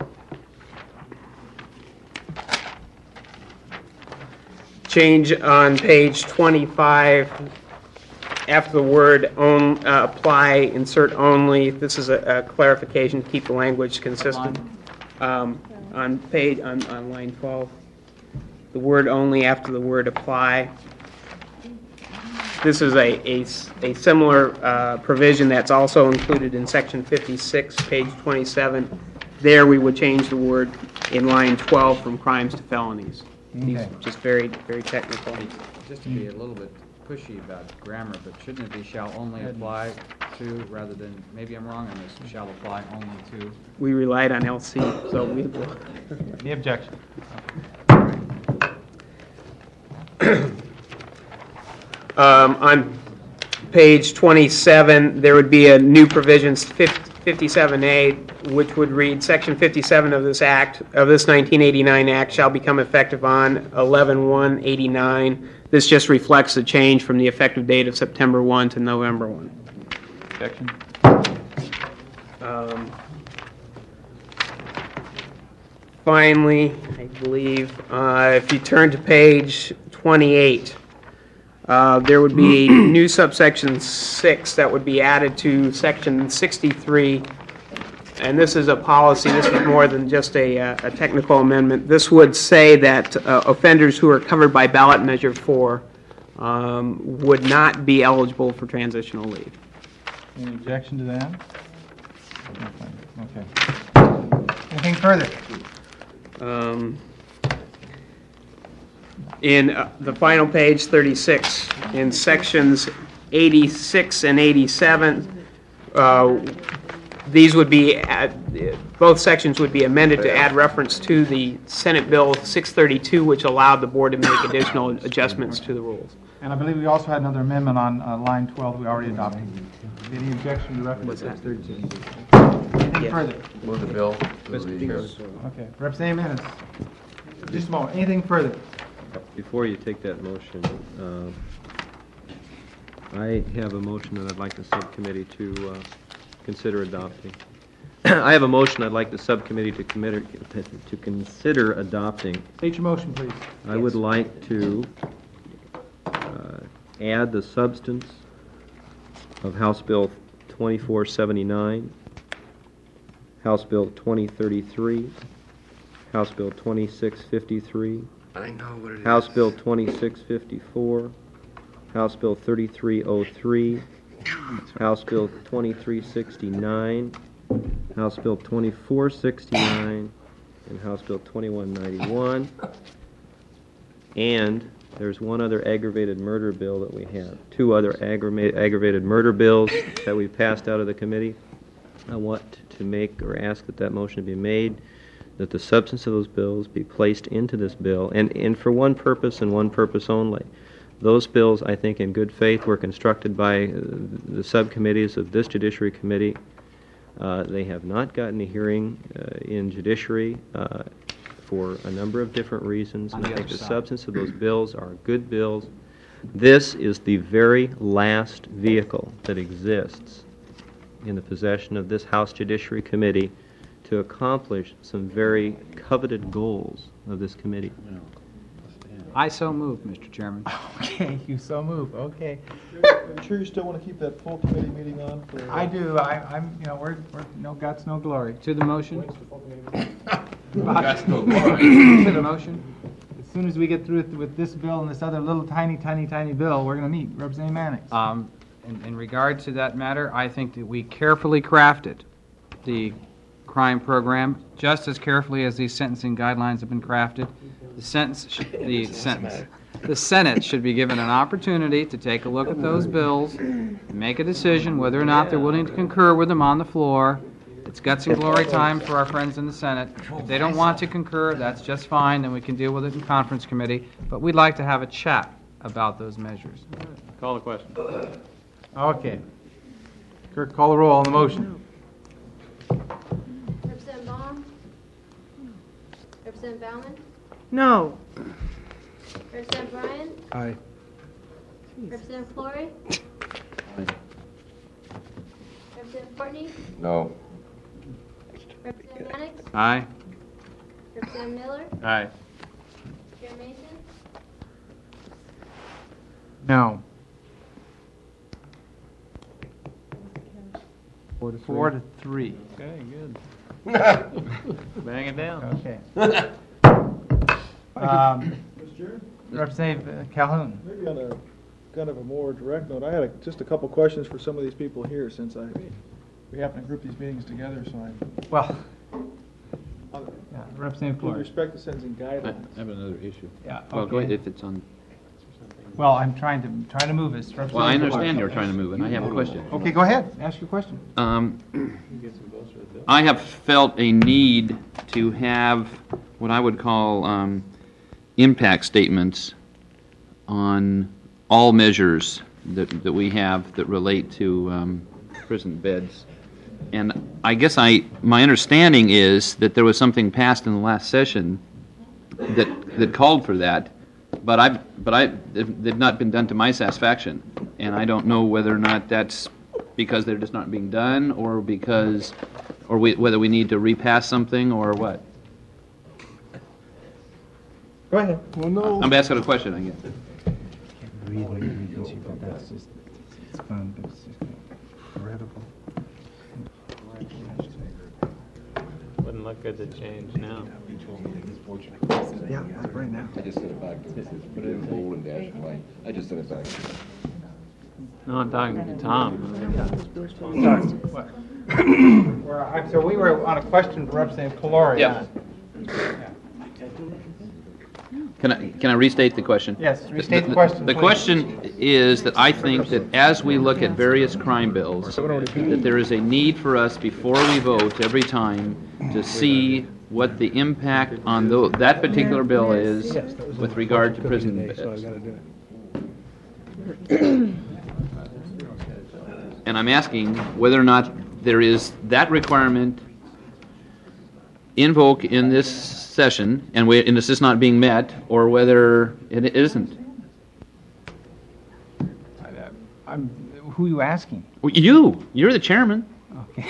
change on page twenty-five, after the word own, uh, apply, insert only. This is a, a clarification to keep the language consistent. Um, on page, on, on line twelve, the word only after the word apply. This is a, a, a similar uh, provision that's also included in section fifty-six, page twenty-seven. There we would change the word in line twelve from crimes to felonies. These Okay. just very, very technical. Just to be a little bit pushy about grammar, but shouldn't it be shall only apply to, rather than, maybe I'm wrong on this, shall apply only to? We relied on L C, so we will. Any objection? Um, On page twenty-seven, there would be a new provisions, fifty-seven A, which would read, Section fifty-seven of this act, of this nineteen eighty-nine act shall become effective on eleven one eighty-nine. This just reflects the change from the effective date of September first to November first. Objection? Um, Finally, I believe, uh, if you turn to page twenty-eight, uh, there would be new subsection six that would be added to section sixty-three. And this is a policy, this is more than just a, uh, a technical amendment. This would say that uh, offenders who are covered by ballot measure four um, would not be eligible for transitional leave. Any objection to that? Okay. Anything further? Um, In uh, the final page, thirty-six, in sections eighty-six and eighty-seven, uh, these would be, add- both sections would be amended to add reference to the Senate Bill six thirty-two, which allowed the board to make additional adjustments to the rules. And I believe we also had another amendment on uh, line twelve we already adopted. Any objection to reference to six thirty-two? Anything Yes. further? Move the bill to the Okay, Representative Ennis, just a moment, anything further? Before you take that motion, uh, I have a motion that I'd like the subcommittee to uh, consider adopting. I have a motion I'd like the subcommittee to commit, to consider adopting. State your motion, please. I would like to uh, add the substance of House Bill twenty-four seventy-nine, House Bill twenty thirty-three, House Bill twenty-six fifty-three, I know what it is. House Bill twenty-six fifty-four, House Bill thirty-three oh three, House Bill twenty-three sixty-nine, House Bill twenty-four sixty-nine, and House Bill twenty-one ninety-one. And there's one other aggravated murder bill that we have, two other aggravated aggravated murder bills that we passed out of the committee. I want to make or ask that that motion be made, that the substance of those bills be placed into this bill, and, and for one purpose and one purpose only. Those bills, I think, in good faith, were constructed by uh, the subcommittees of this Judiciary Committee. Uh, they have not gotten a hearing uh, in Judiciary uh, for a number of different reasons, and I think the substance of those bills are good bills. This is the very last vehicle that exists in the possession of this House Judiciary Committee to accomplish some very coveted goals of this committee. I so move, Mister Chairman. Okay, you so move, okay. Are you sure you still want to keep that full committee meeting on for? I do, I, I'm, you know, we're, we're, no guts, no glory. To the motion? Guts, no glory. To the motion? As soon as we get through with, with this bill and this other little tiny, tiny, tiny bill, we're gonna meet. Representative Mannix. Um, in, in regard to that matter, I think that we carefully crafted the crime program, just as carefully as these sentencing guidelines have been crafted. The sentence, sh- the sentence, the Senate should be given an opportunity to take a look at those bills, and make a decision whether or not they're willing to concur with them on the floor. It's guts and glory time for our friends in the Senate. If they don't want to concur, that's just fine, then we can deal with it in conference committee. But we'd like to have a chat about those measures. Call the question. Okay. Clerk, call the roll on the motion. Representative Baum? Representative Bauman? No. Representative Bryan? Aye. Representative Flory? Representative Courtney? No. Representative Mannix? Aye. Representative Miller? Aye. Chair Mason? No. Four to three. Four to three. Okay, good. Bang it down. Okay. Um, Mister Chair? Representative uh, Calhoun. Maybe on a kind of a more direct note, I had a, just a couple questions for some of these people here, since I, we happen to group these meetings together, so I. Well, On Representative With Flores. respect to sentencing I guidelines. have another issue. Yeah, Well, go okay. ahead, if it's on, Well, I'm trying to, trying to move this. well, I understand you're trying to move, and I have a question. Okay, go ahead, ask your question. Um, I have felt a need to have what I would call um, impact statements on all measures that, that we have that relate to um, prison beds. And I guess I, my understanding is that there was something passed in the last session that, that called for that, but I, but I, they've they've not been done to my satisfaction. And I don't know whether or not that's because they're just not being done, or because, or we, whether we need to repass something, or what. Go ahead. Well, no. I'm asking a question, I guess. Wouldn't look good to change now. Yeah, right now. I just sent it back. Put it in bold and dash white. I just sent it back. No, I'm talking to Tom. What? We're- I'm- So we were on a question for Representative Calori. Yeah. Can I, can I restate the question? Yes, restate the question, The please. question is that I think that as we look at various crime bills, that there is a need for us, before we vote every time, to see what the impact on tho- that particular bill is with regard to prison beds. And I'm asking whether or not there is that requirement invoked in this session, and we, and this is not being met, or whether it isn't. I'm, who are you asking? Well, you, you're the chairman. Okay.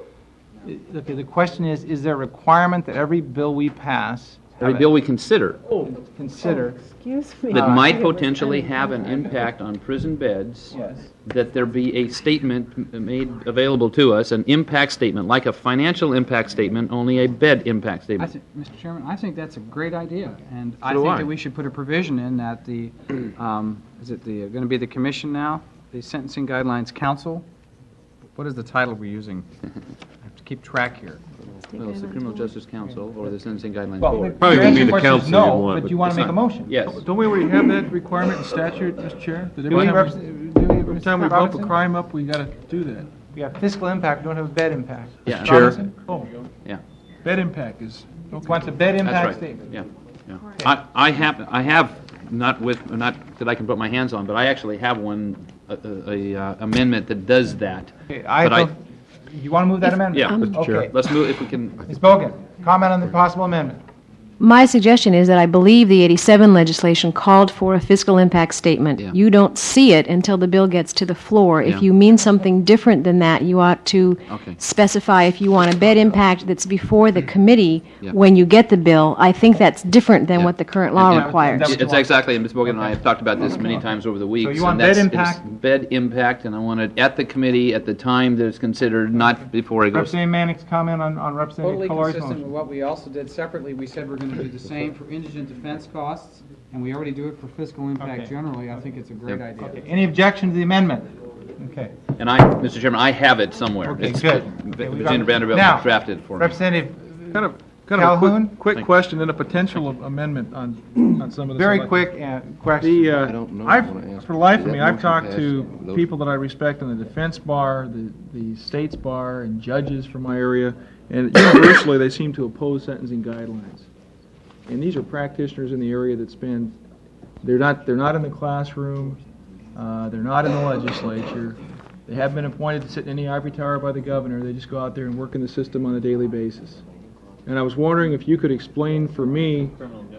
Okay, the question is, is there a requirement that every bill we pass? Every bill we consider Consider. Excuse me. that might potentially have an impact on prison beds, Yes. that there be a statement m- made available to us, an impact statement, like a financial impact statement, only a bed impact I statement. think, Mister Chairman, I think that's a great idea, and I do think I. that we should put a provision in that the, um, is it the, going to be the commission now? The Sentencing Guidelines Council? What is the title we're using? I have to keep track here. Well, it's the Criminal Justice Council or the Sentencing Guidelines Well, Board. Probably your would be answer the question is council you'd no, want, but but you want it's to make a not. motion. Yes. Don't we already have that requirement in statute, Mister Chair? That Do we, every time Reps- we- do we, every time we Mister bump a Robinson? crime up, we gotta do that. We have fiscal impact, we don't have a bed impact. Yeah. Mister Chair. Robinson? Oh, Yeah. bed impact is, He wants a bed That's impact right. statement. Yeah, yeah. I, I have, I have, not with, not that I can put my hands on, but I actually have one, a, a, a uh, amendment that does that. Okay, I But I- don't, you want to move that amendment? Yeah, Mister Chair. Okay. Let's move, if we can, Miz Bogan, comment on the possible amendment. My suggestion is that I believe the eighty-seven legislation called for a fiscal impact statement. Yeah. You don't see it until the bill gets to the floor. Yeah. If you mean something different than that, you ought to Okay. specify if you want a bed impact that's before the committee Yeah. when you get the bill. I think that's different than Yeah. what the current law And- and requires. That was- It's exactly, and Miz Bogan and I have talked about this many times over the weeks. you want and that's- bed it's impact? Bed impact, and I want it at the committee at the time that it's considered, not before it goes. Representative Manning's comment on, on Representative Totally Calori's consistent with motion. what we also did separately. We said we're going to do the same for indigent defense costs, and we already do it for fiscal impact Okay. generally. I think it's a great Yep. idea. Okay, any objection to the amendment? Okay. And I, Mister Chairman, I have it somewhere. Okay, It's- good. V- Okay, we've Virginia got- Vanderbilt Now, drafted it for me. Representative kind of, kind of a Calhoun? quick, quick question and a potential amendment on, on some of this. Very I'd like to- quick uh, question. The, uh, I don't know. I've, I wanna ask, for the life is of me, that I've motion talked passed? to Those- people that I respect in the defense bar, the, the state's bar, and judges from my area, and universally, they seem to oppose sentencing guidelines. And these are practitioners in the area that spend, they're not, they're not in the classroom, uh, they're not in the legislature, they haven't been appointed to sit in any ivory tower by the governor, they just go out there and work in the system on a daily basis. And I was wondering if you could explain for me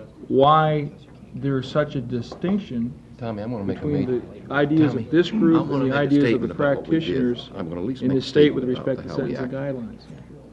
why there's such a distinction Tommy, I'm gonna make a between ma- the ideas Tommy, of this group I'm gonna and the make a ideas of statement the about what we did. practitioners I'm gonna at least in make the a state with statement respect about to how we sentencing act. guidelines.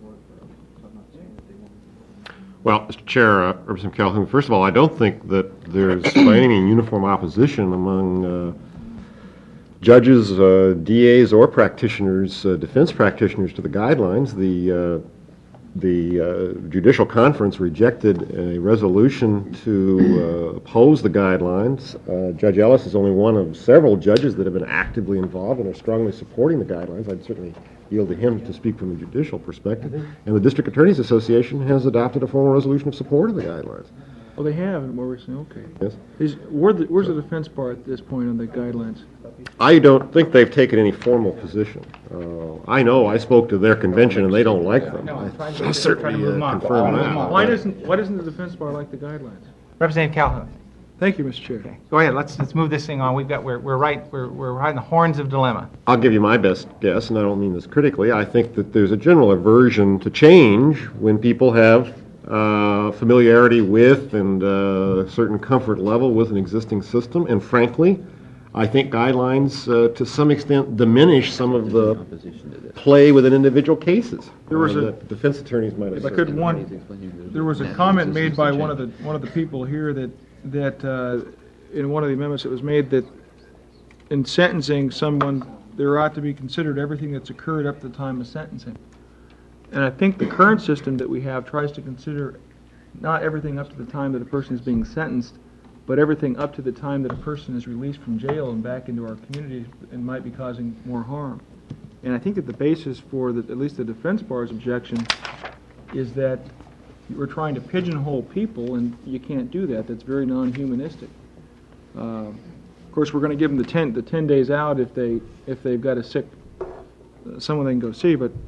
Well, Mister Chair, uh, Representative Calhoun, first of all, I don't think that there's by any means uniform opposition among uh, judges, uh, D As, or practitioners, uh, defense practitioners to the guidelines. The uh, the uh, judicial conference rejected a resolution to uh, oppose the guidelines. Uh, Judge Ellis is only one of several judges that have been actively involved and are strongly supporting the guidelines. I'd certainly yield to him to speak from a judicial perspective. And the District Attorneys Association has adopted a formal resolution of support of the guidelines. Oh, they have, more recently, okay. Yes. Is, where the, where's the defense bar at this point on the guidelines? I don't think they've taken any formal position. Uh, I know I spoke to their convention and they don't like them. I- I'll certainly uh, confirm that. Why doesn't, why doesn't the defense bar like the guidelines? Representative Calhoun. Thank you, Mister Chair. Go ahead, let's, let's move this thing on. We've got, we're, we're right, we're, we're right in the horns of dilemma. I'll give you my best guess, and I don't mean this critically. I think that there's a general aversion to change when people have uh, familiarity with and a uh, certain comfort level with an existing system. And frankly, I think guidelines, uh, to some extent, diminish some of the play within individual cases. There was uh, a- that defense attorneys might have. If I could, one, there was a comment made by one of the, one of the people here that, that, uh, in one of the amendments that was made, that in sentencing someone, there ought to be considered everything that's occurred up to the time of sentencing. And I think the current system that we have tries to consider not everything up to the time that a person is being sentenced, but everything up to the time that a person is released from jail and back into our community and might be causing more harm. And I think that the basis for the, at least the defense bar's objection is that we're trying to pigeonhole people, and you can't do that. That's very non-humanistic. Uh, of course, we're going to give them the ten, the ten days out if they, if they've got a sick, uh, someone they can go see. But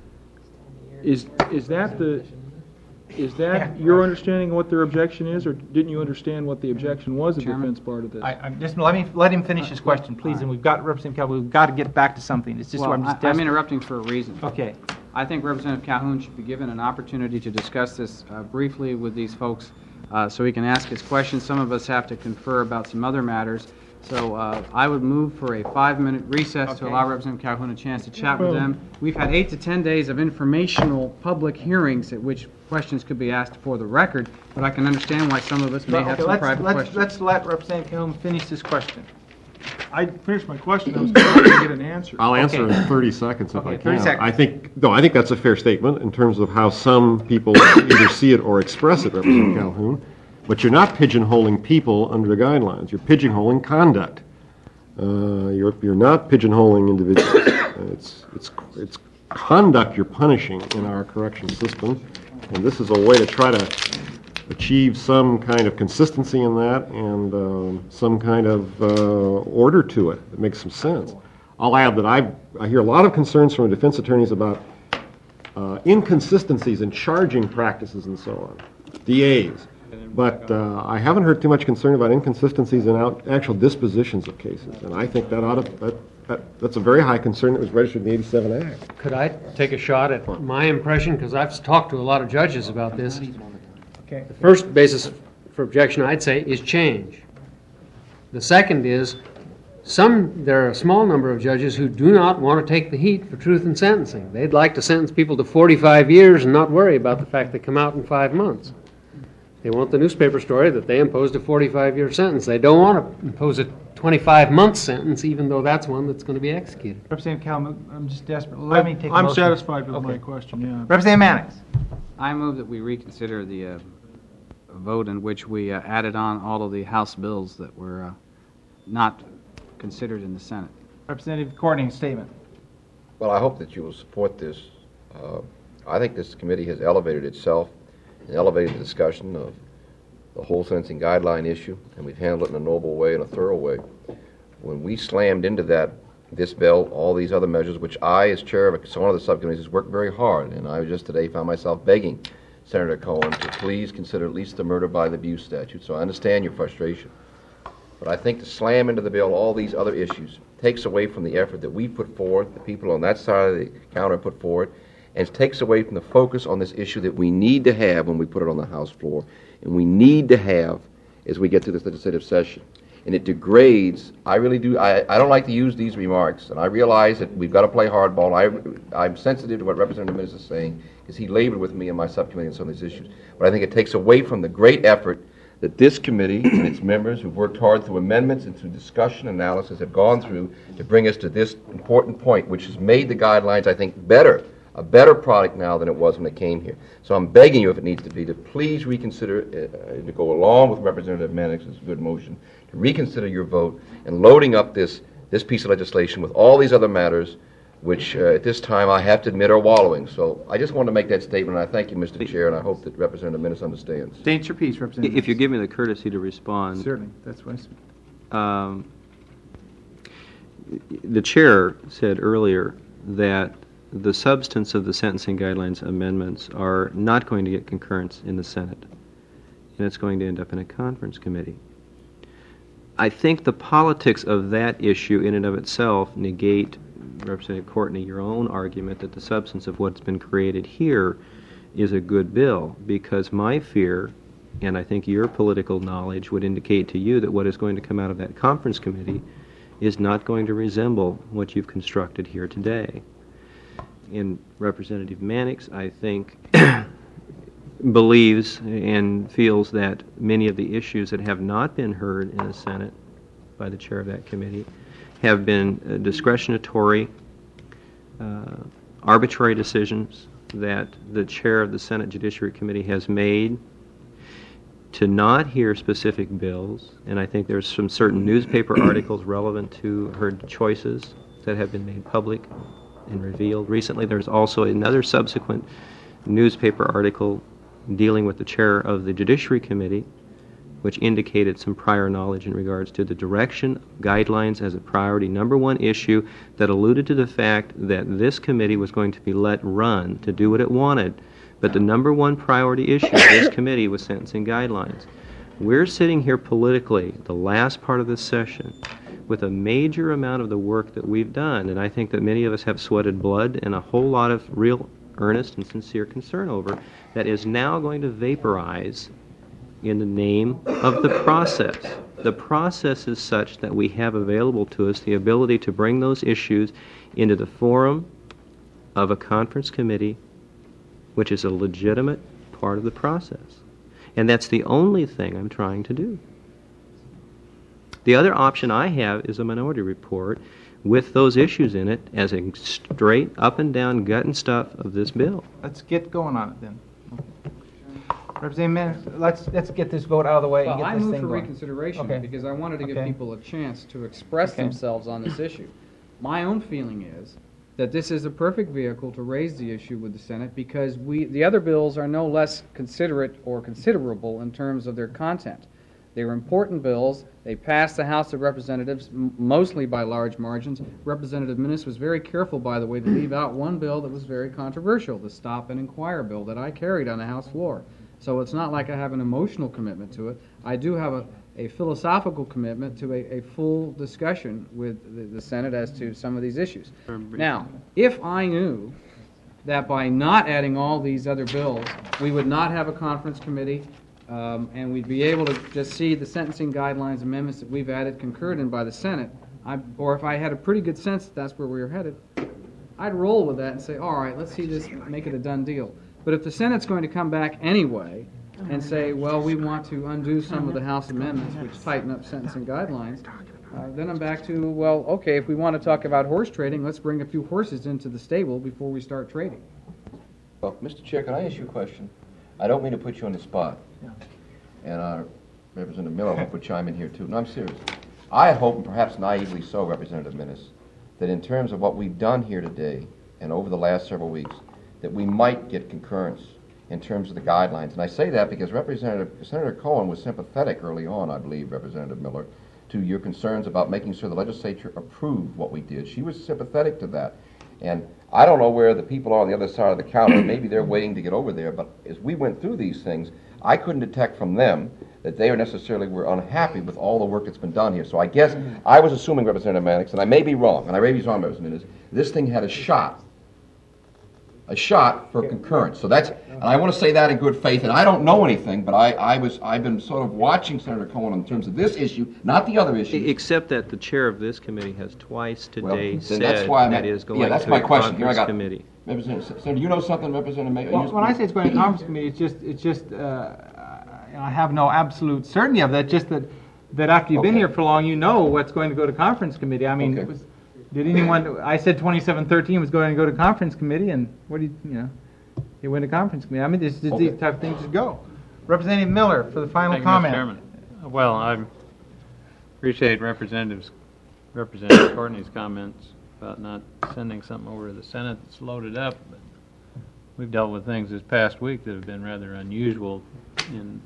is is that the, is that your understanding of what their objection is, or didn't you understand what the objection was of the defense bar to this? I, I'm just, let me, let him finish his question, please, and we've got, Representative Calhoun, we've got to get back to something. It's just, Well, I'm just I- I'm desperate. interrupting for a reason. Okay. I think Representative Calhoun should be given an opportunity to discuss this uh, briefly with these folks uh, so he can ask his questions. Some of us have to confer about some other matters. So uh, I would move for a five-minute recess to Okay. allow Representative Calhoun a chance to chat with Well- them. We've had eight to ten days of informational public hearings at which questions could be asked for the record, but I can understand why some of us may Well, have okay, some let's- private let's- questions. Let's let Representative Calhoun finish this question. I finished my question. I was trying to get an answer. I'll answer Okay. in thirty seconds if Okay, I can. thirty seconds. I think, no, I think that's a fair statement in terms of how some people either see it or express it, Representative Calhoun. But you're not pigeonholing people under the guidelines. You're pigeonholing conduct. Uh, You're, you're not pigeonholing individuals. Uh, It's, it's, it's conduct you're punishing in our correction system. And this is a way to try to achieve some kind of consistency in that and um, some kind of uh, order to it that makes some sense. I'll add that I, I hear a lot of concerns from defense attorneys about uh, inconsistencies in charging practices and so on, D As. But uh, I haven't heard too much concern about inconsistencies in out, actual dispositions of cases. And I think that ought to, that, that, that's a very high concern that was registered in the eighty-seven Act. Could I take a shot at my impression, because I've talked to a lot of judges about this. Okay. The first basis for objection, I'd say, is change. The second is, some, there are a small number of judges who do not want to take the heat for truth in sentencing. They'd like to sentence people to forty-five years and not worry about the fact they come out in five months. They want the newspaper story that they imposed a forty-five-year sentence. They don't want to impose a twenty-five month sentence, even though that's one that's going to be executed. Representative Calhoun, I'm just desperate. Let me take a I'm motion. satisfied with my Okay. question, yeah. Representative Mannix. I move that we reconsider the uh, vote in which we uh, added on all of the House bills that were uh, not considered in the Senate. Representative Courtney, statement. Well, I hope that you will support this. Uh, I think this committee has elevated itself and elevated the discussion of the whole sentencing guideline issue, and we've handled it in a noble way and a thorough way. When we slammed into that, this bill, all these other measures, which I, as chair of one of the subcommittees, has worked very hard, and I just today found myself begging Senator Cohen to please consider at least the murder by the abuse statute, so I understand your frustration. But I think to slam into the bill all these other issues takes away from the effort that we put forward, the people on that side of the counter put forward, and takes away from the focus on this issue that we need to have when we put it on the House floor, and we need to have as we get through this legislative session. And it degrades, I really do, I, I don't like to use these remarks, and I realize that we've got to play hardball. I, I'm sensitive to what Representative Minnis is saying, because he labored with me in my subcommittee on some of these issues. But I think it takes away from the great effort that this committee and its members who've worked hard through amendments and through discussion analysis have gone through to bring us to this important point, which has made the guidelines, I think, better a better product now than it was when it came here. So I'm begging you, if it needs to be, to please reconsider, uh, to go along with Representative Mannix's good motion, to reconsider your vote and loading up this, this piece of legislation with all these other matters, which uh, at this time I have to admit are wallowing. So I just wanted to make that statement, and I thank you, Mister Chair, and I hope that Representative Minnis understands. State your piece, Representative. If you give me the courtesy to respond. Certainly, that's what I Um, the chair said earlier that the substance of the sentencing guidelines amendments are not going to get concurrence in the Senate, and it's going to end up in a conference committee. I think the politics of that issue in and of itself negate, Representative Courtney, your own argument that the substance of what's been created here is a good bill, because my fear, and I think your political knowledge would indicate to you, that what is going to come out of that conference committee is not going to resemble what you've constructed here today. And Representative Mannix, I think, believes and feels that many of the issues that have not been heard in the Senate by the chair of that committee have been uh, discretionary, uh, arbitrary decisions that the chair of the Senate Judiciary Committee has made to not hear specific bills, and I think there's some certain newspaper articles relevant to her choices that have been made public and revealed recently. There's also another subsequent newspaper article dealing with the chair of the Judiciary Committee, which indicated some prior knowledge in regards to the direction of guidelines as a priority number one issue, that alluded to the fact that this committee was going to be let run to do what it wanted. But the number one priority issue of this committee was sentencing guidelines. We're sitting here politically, the last part of this session, with a major amount of the work that we've done, and I think that many of us have sweated blood and a whole lot of real earnest and sincere concern over, that is now going to vaporize in the name of the process. The process is such that we have available to us the ability to bring those issues into the forum of a conference committee, which is a legitimate part of the process. And that's the only thing I'm trying to do. The other option I have is a minority report with those issues in it as a straight up and down gut and stuff of this bill. Let's get going on it then. Representative Mannix, let's, let's get this vote out of the way and Well, get I this move thing for going. reconsideration Okay. because I wanted to give Okay. people a chance to express Okay. themselves on this issue. My own feeling is that this is a perfect vehicle to raise the issue with the Senate, because we, the other bills are no less considerate or considerable in terms of their content. They were important bills. They passed the House of Representatives m- mostly by large margins. Representative Minnis was very careful, by the way, to leave out one bill that was very controversial, the Stop and Inquire bill that I carried on the House floor. So it's not like I have an emotional commitment to it. I do have a, a philosophical commitment to a, a full discussion with the, the Senate as to some of these issues. Now, if I knew that by not adding all these other bills, we would not have a conference committee, um, and we'd be able to just see the sentencing guidelines amendments that we've added concurred in by the Senate, I, or if I had a pretty good sense that that's where we were headed, I'd roll with that and say, all right, let's see this, make it a done deal. But if the Senate's going to come back anyway and say, well, we want to undo some of the House amendments which tighten up sentencing guidelines, uh, then I'm back to, well, okay, if we want to talk about horse trading, let's bring a few horses into the stable before we start trading. Well, Mister Chair, can I ask you a question? I don't mean to put you on the spot. And uh, Representative Miller, I hope would chime in here too. No, I'm serious. I had hoped, and perhaps naively so, Representative Minnis, that in terms of what we've done here today and over the last several weeks, that we might get concurrence in terms of the guidelines. And I say that because Representative Senator Cohen was sympathetic early on, I believe, Representative Miller, to your concerns about making sure the legislature approved what we did. She was sympathetic to that. And I don't know where the people are on the other side of the counter. Maybe they're waiting to get over there. But as we went through these things, I couldn't detect from them that they necessarily were unhappy with all the work that's been done here. So I guess I was assuming, Representative Mannix, and I may be wrong, and I may be wrong, Representative, this thing had a shot. A shot for concurrence. So that's, and I want to say that in good faith, and I don't know anything, but I, I was, I've been sort of watching Senator Cohen in terms of this issue, not the other issue. Except that the chair of this committee has twice Well, today then said that's why I'm that at- it is going yeah, that's to my a question. Here I conference got- committee. Representative, Senator, you know something, Representative Mayor? Well, when I say it's going to conference committee, it's just, it's just, uh, you know, I have no absolute certainty of that, just that, that after you've been Okay. here for long, you know what's going to go to conference committee. I mean, Okay. it was, Did anyone, I said twenty-seven thirteen was going to go to conference committee, and what do you, you know, it went to conference committee. I mean, this, this- these type of things just go. Representative Miller for the final Thank you, Mister comment. Chairman. Well, I appreciate Representatives, Representative Courtney's comments about not sending something over to the Senate that's loaded up. But we've dealt with things this past week that have been rather unusual in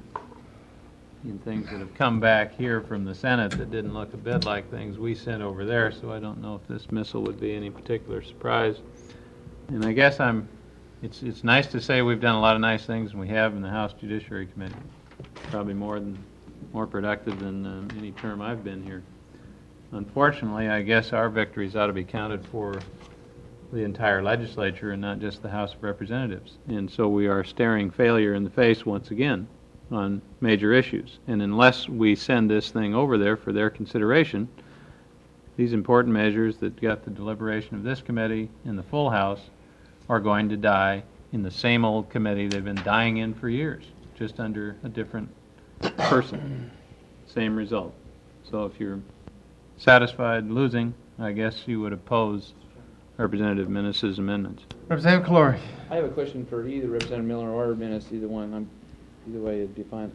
in things that have come back here from the Senate that didn't look a bit like things we sent over there, so I don't know if this missile would be any particular surprise. And I guess I'm, it's it's nice to say we've done a lot of nice things, and we have in the House Judiciary Committee. Probably more than, more productive than um, any term I've been here. Unfortunately, I guess our victories ought to be counted for the entire legislature and not just the House of Representatives. And so we are staring failure in the face once again on major issues. And unless we send this thing over there for their consideration, these important measures that got the deliberation of this committee and the full House are going to die in the same old committee they've been dying in for years, just under a different person. Same result. So if you're satisfied losing, I guess you would oppose Representative Minnis's amendments. Representative Calori. I have a question for either Representative Miller or Minnis, either one. I'm, either way it'd be fine.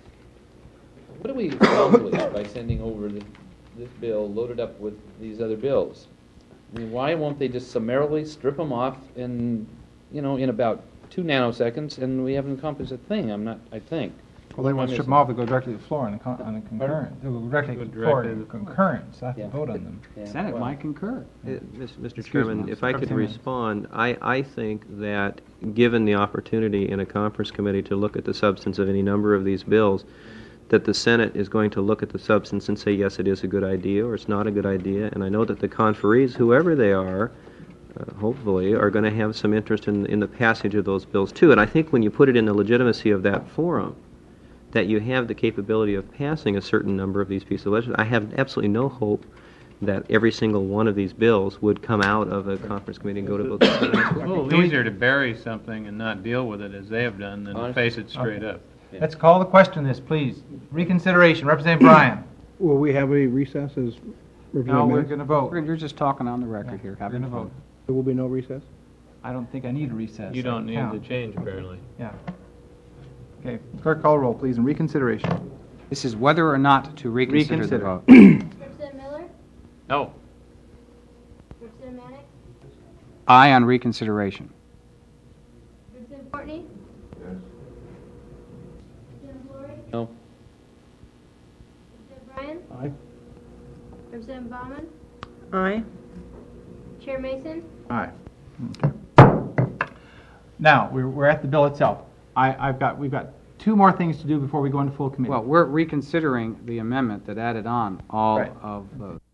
What do we accomplish by sending over the, this bill loaded up with these other bills? I mean, why won't they just summarily strip them off in, you know, in about two nanoseconds, and we haven't accomplished a thing? I'm not. I think. Well, they want to strip them off, they go directly to the floor on a, con- on a concurrent. They'll go directly to the floor in concurrent, so I have to vote on them. Senate might concur. Uh, Mis- Mister Excuse Chairman, me, if I could Representative. respond, I, I think that, given the opportunity in a conference committee to look at the substance of any number of these bills, that the Senate is going to look at the substance and say, yes, it is a good idea, or it's not a good idea, and I know that the conferees, whoever they are, uh, hopefully, are going to have some interest in, in the passage of those bills, too. And I think when you put it in the legitimacy of that forum, that you have the capability of passing a certain number of these pieces of legislation. I have absolutely no hope that every single one of these bills would come out of a conference committee and go to vote. It's a little easier to bury something and not deal with it as they have done than to face it straight up. Let's call the question this, please. Reconsideration, Representative Bryan. Will we have a recess as No, Representative we're Maddox? going to vote. You're just talking on the record here. We're having going to fun. vote. There will be no recess? I don't think I need a recess. You don't need Count. the change, apparently. Yeah. Okay, clerk call roll, please, in reconsideration. This is whether or not to reconsider the Reconsider. vote. Representative Miller? No. Representative Maddox? Aye on reconsideration. Representative Courtney? Yes. Representative Flory? No. Representative Bryan? Aye. Representative Baumann? Aye. Chair Mason? Aye. Okay. Now, we're, we're at the bill itself. I, I've got, we've got two more things to do before we go into full committee. Well, we're reconsidering the amendment that added on all Right. of the